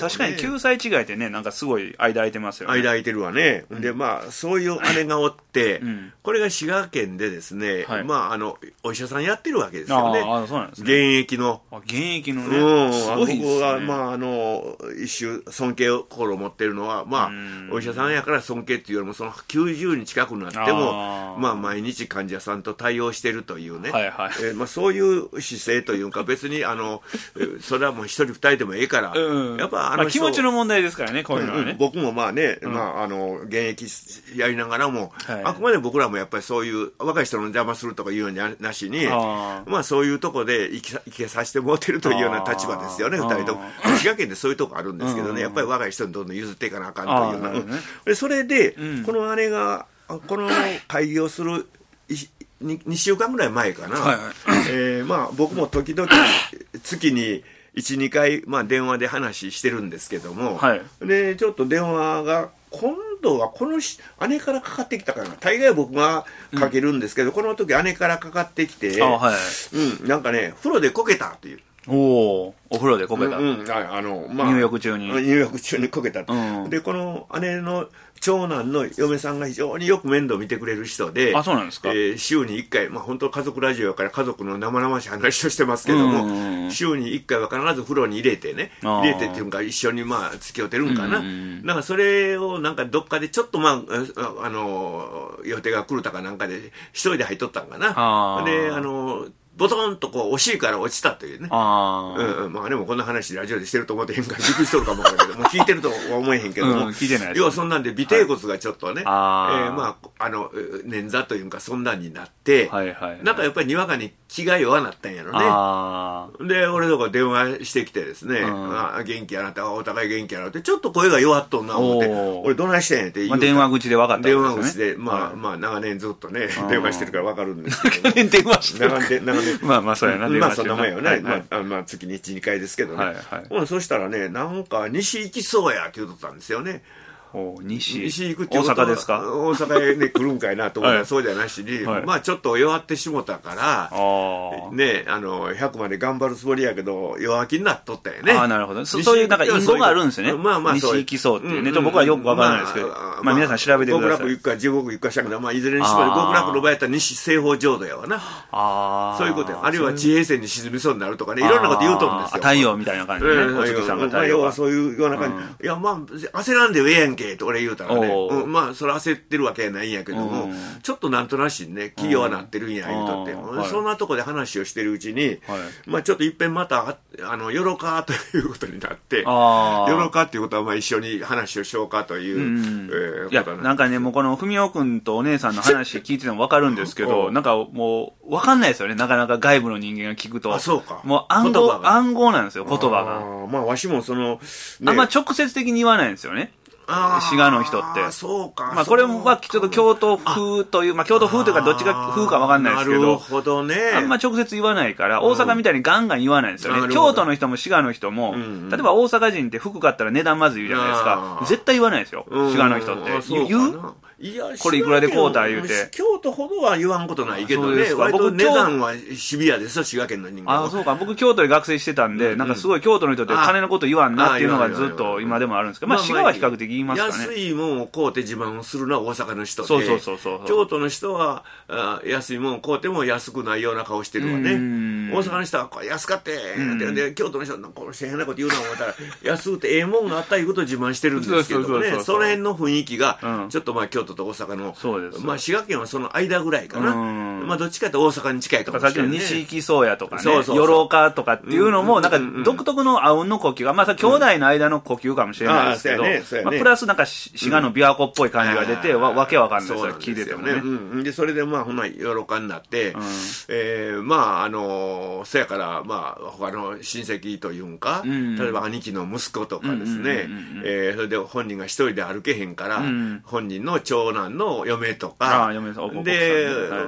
どね。 確かにきゅうさい違いってね、なんかすごい間空いてますよね。 間空いてるわね。うん、で、まあ、そういう姉がおって、うん、これが滋賀県でですね、はい、まあ、あの、お医者さんやってるわけですよね。 ああ、そうなんですね。 現役の。 現役のね。 うん。すごいですね。僕が、まあ、あの、一種尊敬を心を持ってるのは、まあ、お医者さんやから尊敬っていうよりも、そのきゅうじゅうに近くなっても、あまあ、毎日患者さんと対応してるというね。はいはい。えー、まあ、そういう姿勢というか、別に、あの、それはもう一人二人でもええから、うん、やっぱあの、 まあ、気持ちの問題ですからね、こういうのはね。うん、 僕もまあね、うん、まあ、あの、現役やりながらも、はい、あくまで僕らもやっぱりそういう若い人の邪魔するとかいうのなしに、あまあそういうとこで生き、生きさせてもらってるというような立場ですよね、二人とも。滋賀県でそういうとこあるんですけどね、やっぱり若い人にどんどん譲っていかなあかんというような。ね、でそれで、うん、この姉が、この会議をするににしゅうかんぐらい前かな、はいはいえーまあ、僕も時々月にいち、にかい、まあ、電話で話してるんですけども、はい、でちょっと電話が今度はこの姉からかかってきたかな、大概僕がかけるんですけど、うん、この時姉からかかってきて、はいうん、なんかね風呂でこけたという。 おお、お風呂でこけた、うんうん、あのまあ、入浴中に入浴中にこけたと、うん、でこの姉の長男の嫁さんが非常によく面倒見てくれる人で、 あ、そうなんですか、 えー、週にいっかい、まあ、本当家族ラジオやから家族の生々しい話をしてますけども、うんうんうん、週にいっかいは必ず風呂に入れてね、入れてっていうか一緒にまあ付き合ってるんかな、うんうん、なんかそれをなんかどっかでちょっとまあ、あの予定が来るたかなんかで一人で入っとったんかな、あであのボトンとこうお尻から落ちたというね。ああ、うん、まあでもこんな話ラジオでしてると思ってへんからびっくりしとるかもわからんけど、もう聞いてるとは思えへんけども、うん、 聞いてないです。 要はそんなんで尾てい骨がちょっとね、はい、えー、まああの捻挫というかそんなんになって、はいはいはい、なんかやっぱりにわかに気が弱なったんやろね。あで俺とか電話してきてですね、あ元気やなって、お互い元気やなってちょっと声が弱っとんな思って、俺どないしてんやって言う、 まあ、電話口で分かったんですね。 電話口でまあ、はい、まあ長年ずっとね電話してるから分かるんですけど、ね、 長年電話してるから長年まあまあそうやな、まあそんなもんよね、はいはい、まあ、まあ月にいち、にかいですけどね、はいはい、そしたらねなんか西行きそうやって言うとったんですよね。 西, 西行くっていうことは大阪ですか。 大阪へ、ね、来るんかいなと思ったら、はい、そうじゃなしに、はい、まあちょっと弱ってしもたから、あね、あのひゃくまで頑張るつもりやけど弱気になっとったよね。 あなるほど。そ, そういうなんか因果があるんですよね。まあまあ西行きそうっていうね、うんうん、僕はよくわからないですけど、まあ、まあ皆さん調べてください。極楽行くか地獄行くかしたけど、まあいずれにしろ極楽の場合やったら西西方浄土やわな。あそういうことや。あるいは地平線に沈みそうになるとかね、いろんなこと言うとるんですよ。 太陽みたいな感じでね、うん、お月さんが太陽、まあ、 要はそういうような感じ、うん、いやまあ焦らんでええやんけと俺言うたらね、うん、まあそれ焦ってるわけやないんやけども、うん、ちょっとなんとなしにね気弱なってるんや言うとって、うん、そんなとこで話をしてるうちに、はい、まあちょっといっぺんまたあのよろかということになって、よろかっていうことはまあ一緒に話をしようかという、うんえー、いやなんかねもうこの文雄君とお姉さんの話聞いてても分かるんですけどなんかもう分かんないですよね、なかなか外部の人間が聞くと。 あそうか、 もう暗号暗号なんですよ言葉が。 あまあわしもその、 ね、あんま直接的に言わないんですよね、滋賀の人って。 あそうか。 まあこれはちょっと京都風という、まあ京都風というかどっちが風かわかんないですけど、 なるほどね。 あんま直接言わないから、大阪みたいにガンガン言わないんですよね。うん、京都の人も滋賀の人も、うんうん、例えば大阪人って服買ったら値段まず言うじゃないですか。絶対言わないですよ、滋賀の人って。言ういやこれいくらでこうた言うて。 京都ほどは言わんことないけどね、割と値段はシビアですよ、滋賀県の人間は。 あそうか、僕京都で学生してたんで、うんうん、なんかすごい京都の人って金のこと言わんなっていうのがずっと今でもあるんですけど、まあ滋賀は比較的言いますかね。 安いもんを買うて自慢をするのは大阪の人で、 そうそうそうそう、 京都の人はあ安いもんを買うても安くないような顔してるわね。大阪の人はこれ安かってでで京都の人はこれ変なこと言うな思ったら安くてええもんがあったいうことを自慢してるんですけどもね、その辺の雰囲気がちょっとまあ京都と大阪の、まあ滋賀県はその間ぐらいかな、まあどっちかと大阪に近いかもしれない、ね、さっきの西行きそうやとかね、よろかとかっていうのもなんか独特のあうんの呼吸がまあさ兄弟の間の呼吸かもしれないですけど、まあプラスなんか滋賀の琵琶湖っぽい感じが出て、わ, わけわかんないですよ、聞いててもね。うん、 でそれでまあほんなよろかになって、うん、えー、まああのそやからまあ他の親戚というんか、うん、例えば兄貴の息子とかですね、それで本人が一人で歩けへんから、うん、本人の長男の嫁とか、 あ嫁さんで、はい、自分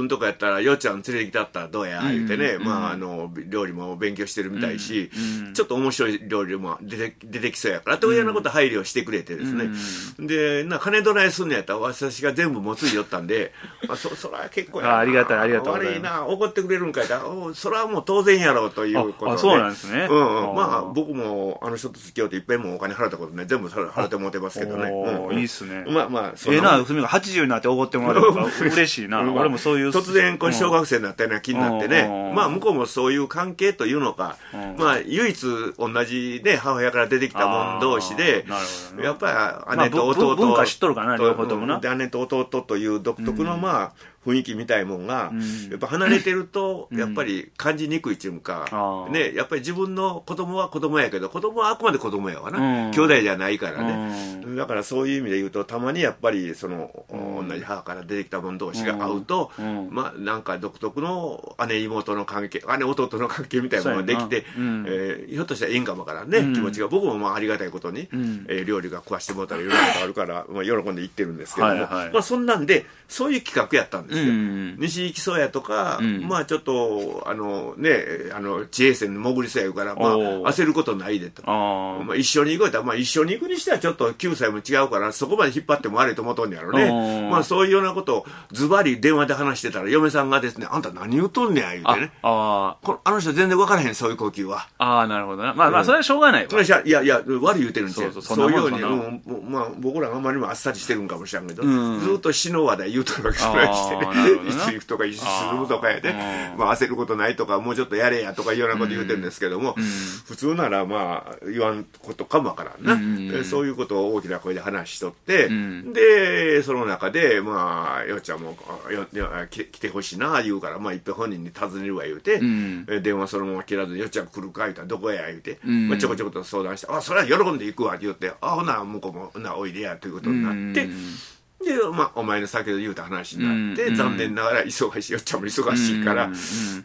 んとこやったらよっちゃん連れてきたったらどうや言うてね、うん、まああの料理も勉強してるみたいし、うんうん、ちょっと面白い料理も出て出てきそうやからというようなこと配慮してくれてですね、うん、でな金どないすんのやったら私が全部持ついよったんで、まあ、そ, それは結構やなあありがたいありがとうございます。 悪いな怒ってくれるんかいだそれはもう当然やろうということで、 ああそうなんですね、 うんうん、まあ僕もあの人と付き合うといっぺんもお金払ったことね全部払ってもらってますけどね、 うんうん、いいっすね。 まあまあええー、なふみがはちじゅうになっておごってもらえるから嬉しいな、うん、俺もそういう突然こう小学生になったような気になってね、まあ向こうもそういう関係というのか、まあ唯一同じね母親から出てきた者同士で、やっぱり姉と弟、 まあ、文化知っとるかな両方ともな、 で姉と弟という独特のまあ雰囲気みたいもんが、うん、やっぱ離れてるとやっぱり感じにくいっていうか、うん、ね、やっぱり自分の子供は子供やけど子供はあくまで子供やわな、うん、兄弟じゃないからね、うん、だからそういう意味で言うとたまにやっぱりその、うん、同じ母から出てきた者同士が会うと、うん、まあなんか独特の姉妹の関係姉弟の関係みたいなものができて、うん、えー、ひょっとしたらいいんかもからね、うん、気持ちが僕もまあありがたいことに、うん、えー、料理が食わしてもらったらいろんなことあるから、まあ、喜んで行ってるんですけども、はいはい、まあ、そんなんでそういう企画やったんですよ、うん、西行きそうやとか、うん、まあちょっとあのねあの地平線に潜りそうやから、まあ、焦ることないでと、あ、まあ、一緒に行こうやったら、まあ、一緒に行くにしてはちょっときゅうさいも違うからそこまで引っ張っても悪いと思うとんやろね、まあ、そういうようなことをズバリ電話で話してたら嫁さんがですねあんた何言うとんねや言うてね、ああこのあの人全然分からへんそういう呼吸は、 ああなるほどな、まあまあそれはしょうがないわ、うん、 いやいや悪い言うてるんですよ、そうそうそういうように、うん、まあ、僕らがあんまりもあっさりしてるんかもしれんけど、うん、ずっと死の話題言うとるわけじゃないしてねいつ行くとかいつ進むとかやで、まあ、焦ることないとかもうちょっとやれやとかいうようなこと言うてるんですけども、うん、普通ならまあ言わんことかもわからんな、うん、そういうことを大きな声で話しとって、うん、でその中でまあよっちゃんもよ来てほしいな言うから、まあ、いっぺん本人に尋ねるわ言うて、うん、電話そのまま切らずによっちゃん来るか言うたらどこや言うて、うん、まあ、ちょこちょこと相談してあそれは喜んで行くわって言ってあほな向こうもなおいでやということになって、うんでまあ、お前の先ほど言うた話になって、うん、残念ながら忙しいよっちゃんも忙しいから、うん、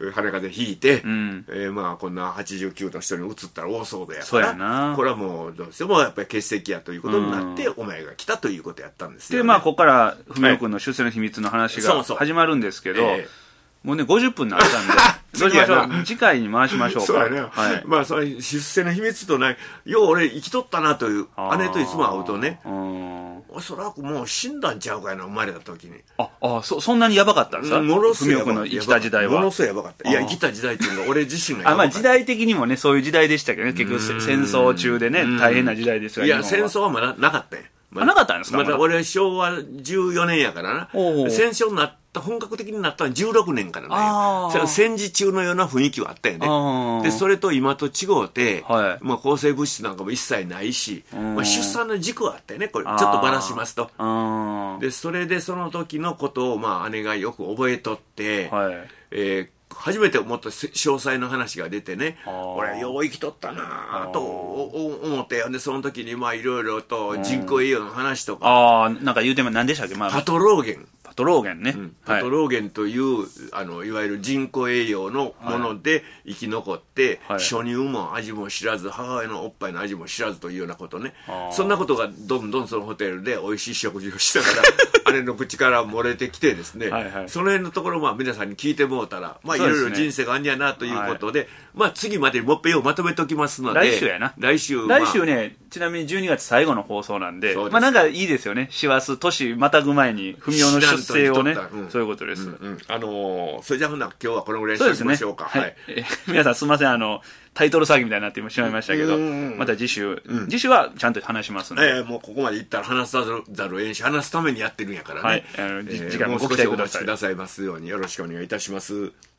羽風邪ひいて、うん、えー、まあこんなはちじゅうきゅうの人に移ったら大騒動やから、 そうやな、 これはもうどうしてもやっぱり欠席やということになって、うん、お前が来たということやったんですよ、ね、 でまあここから文雄君の出世の秘密の話が始まるんですけど、はい、そうそう、えーもうねごじゅっぷんになったんでどうしましょう、次回に回しましょうか。 そうやね、はい、まあそれ出世の秘密とないよう俺生きとったなという姉といつも会うとね、おそらくもう死んだんちゃうかいな生まれた時に。 ああ そ, そんなにやばかったんですか、 ものすごいやばかった、 生きた時代はものすごいやばかった。いや生きた時代っていうのは俺自身がやばかったあ、まあ、時代的にもねそういう時代でしたけどね、結局戦争中でね大変な時代ですよ。 いや戦争はまだなかったよ、 まあ、なかったんですか。 まだ俺はしょうわじゅうよねんやからな、おう戦争になった本格的になったのはじゅうろくねんからね。戦時中のような雰囲気はあったよね。でそれと今と違うて、はい、まあ、抗生物質なんかも一切ないし、まあ、出産の事故はあったよねこれちょっとばらしますと。でそれでその時のことを、まあ、姉がよく覚えとって、はい、えー初めてもっと詳細の話が出てね、俺はよう生きとったなと思って、でその時にまあいろいろと人工栄養の話とか、 ああなんか言うても何でしたっけ、まあ、 パトローゲンパトローゲンね、うん、 パトローゲンという、はい、あのいわゆる人工栄養のもので生き残って、はい、初乳も味も知らず母親のおっぱいの味も知らずというようなことね、そんなことがどんどんそのホテルで美味しい食事をしたから姉の口から漏れてきてですねはい、はい、その辺のところまあ皆さんに聞いてもらったら、まあ、いろいろ人生があんやなということで、はい、まあ、次までにもっぺんをまとめておきますので来週やな来週、 まあ、来週ねちなみにじゅうにがつ最後の放送なんで、まあなんかいいですよね、師走年またぐ前に文雄の出世をね、うん、そういうことです、うんうん、 あのー、それじゃあほな今日はこのぐらいにしておきましょうか。 そうですね、はい、はい、皆さんすみません、あのタイトル詐欺みたいになってしまいましたけど、また次週、うん、次週はちゃんと話しますので、 えー、もうここまでいったら話さざるをえんし話すためにやってるんやからね、はい、 あの、 えー、 次回もご期待ください。 もう少しお待ちくださいますようによろしくお願いいたします。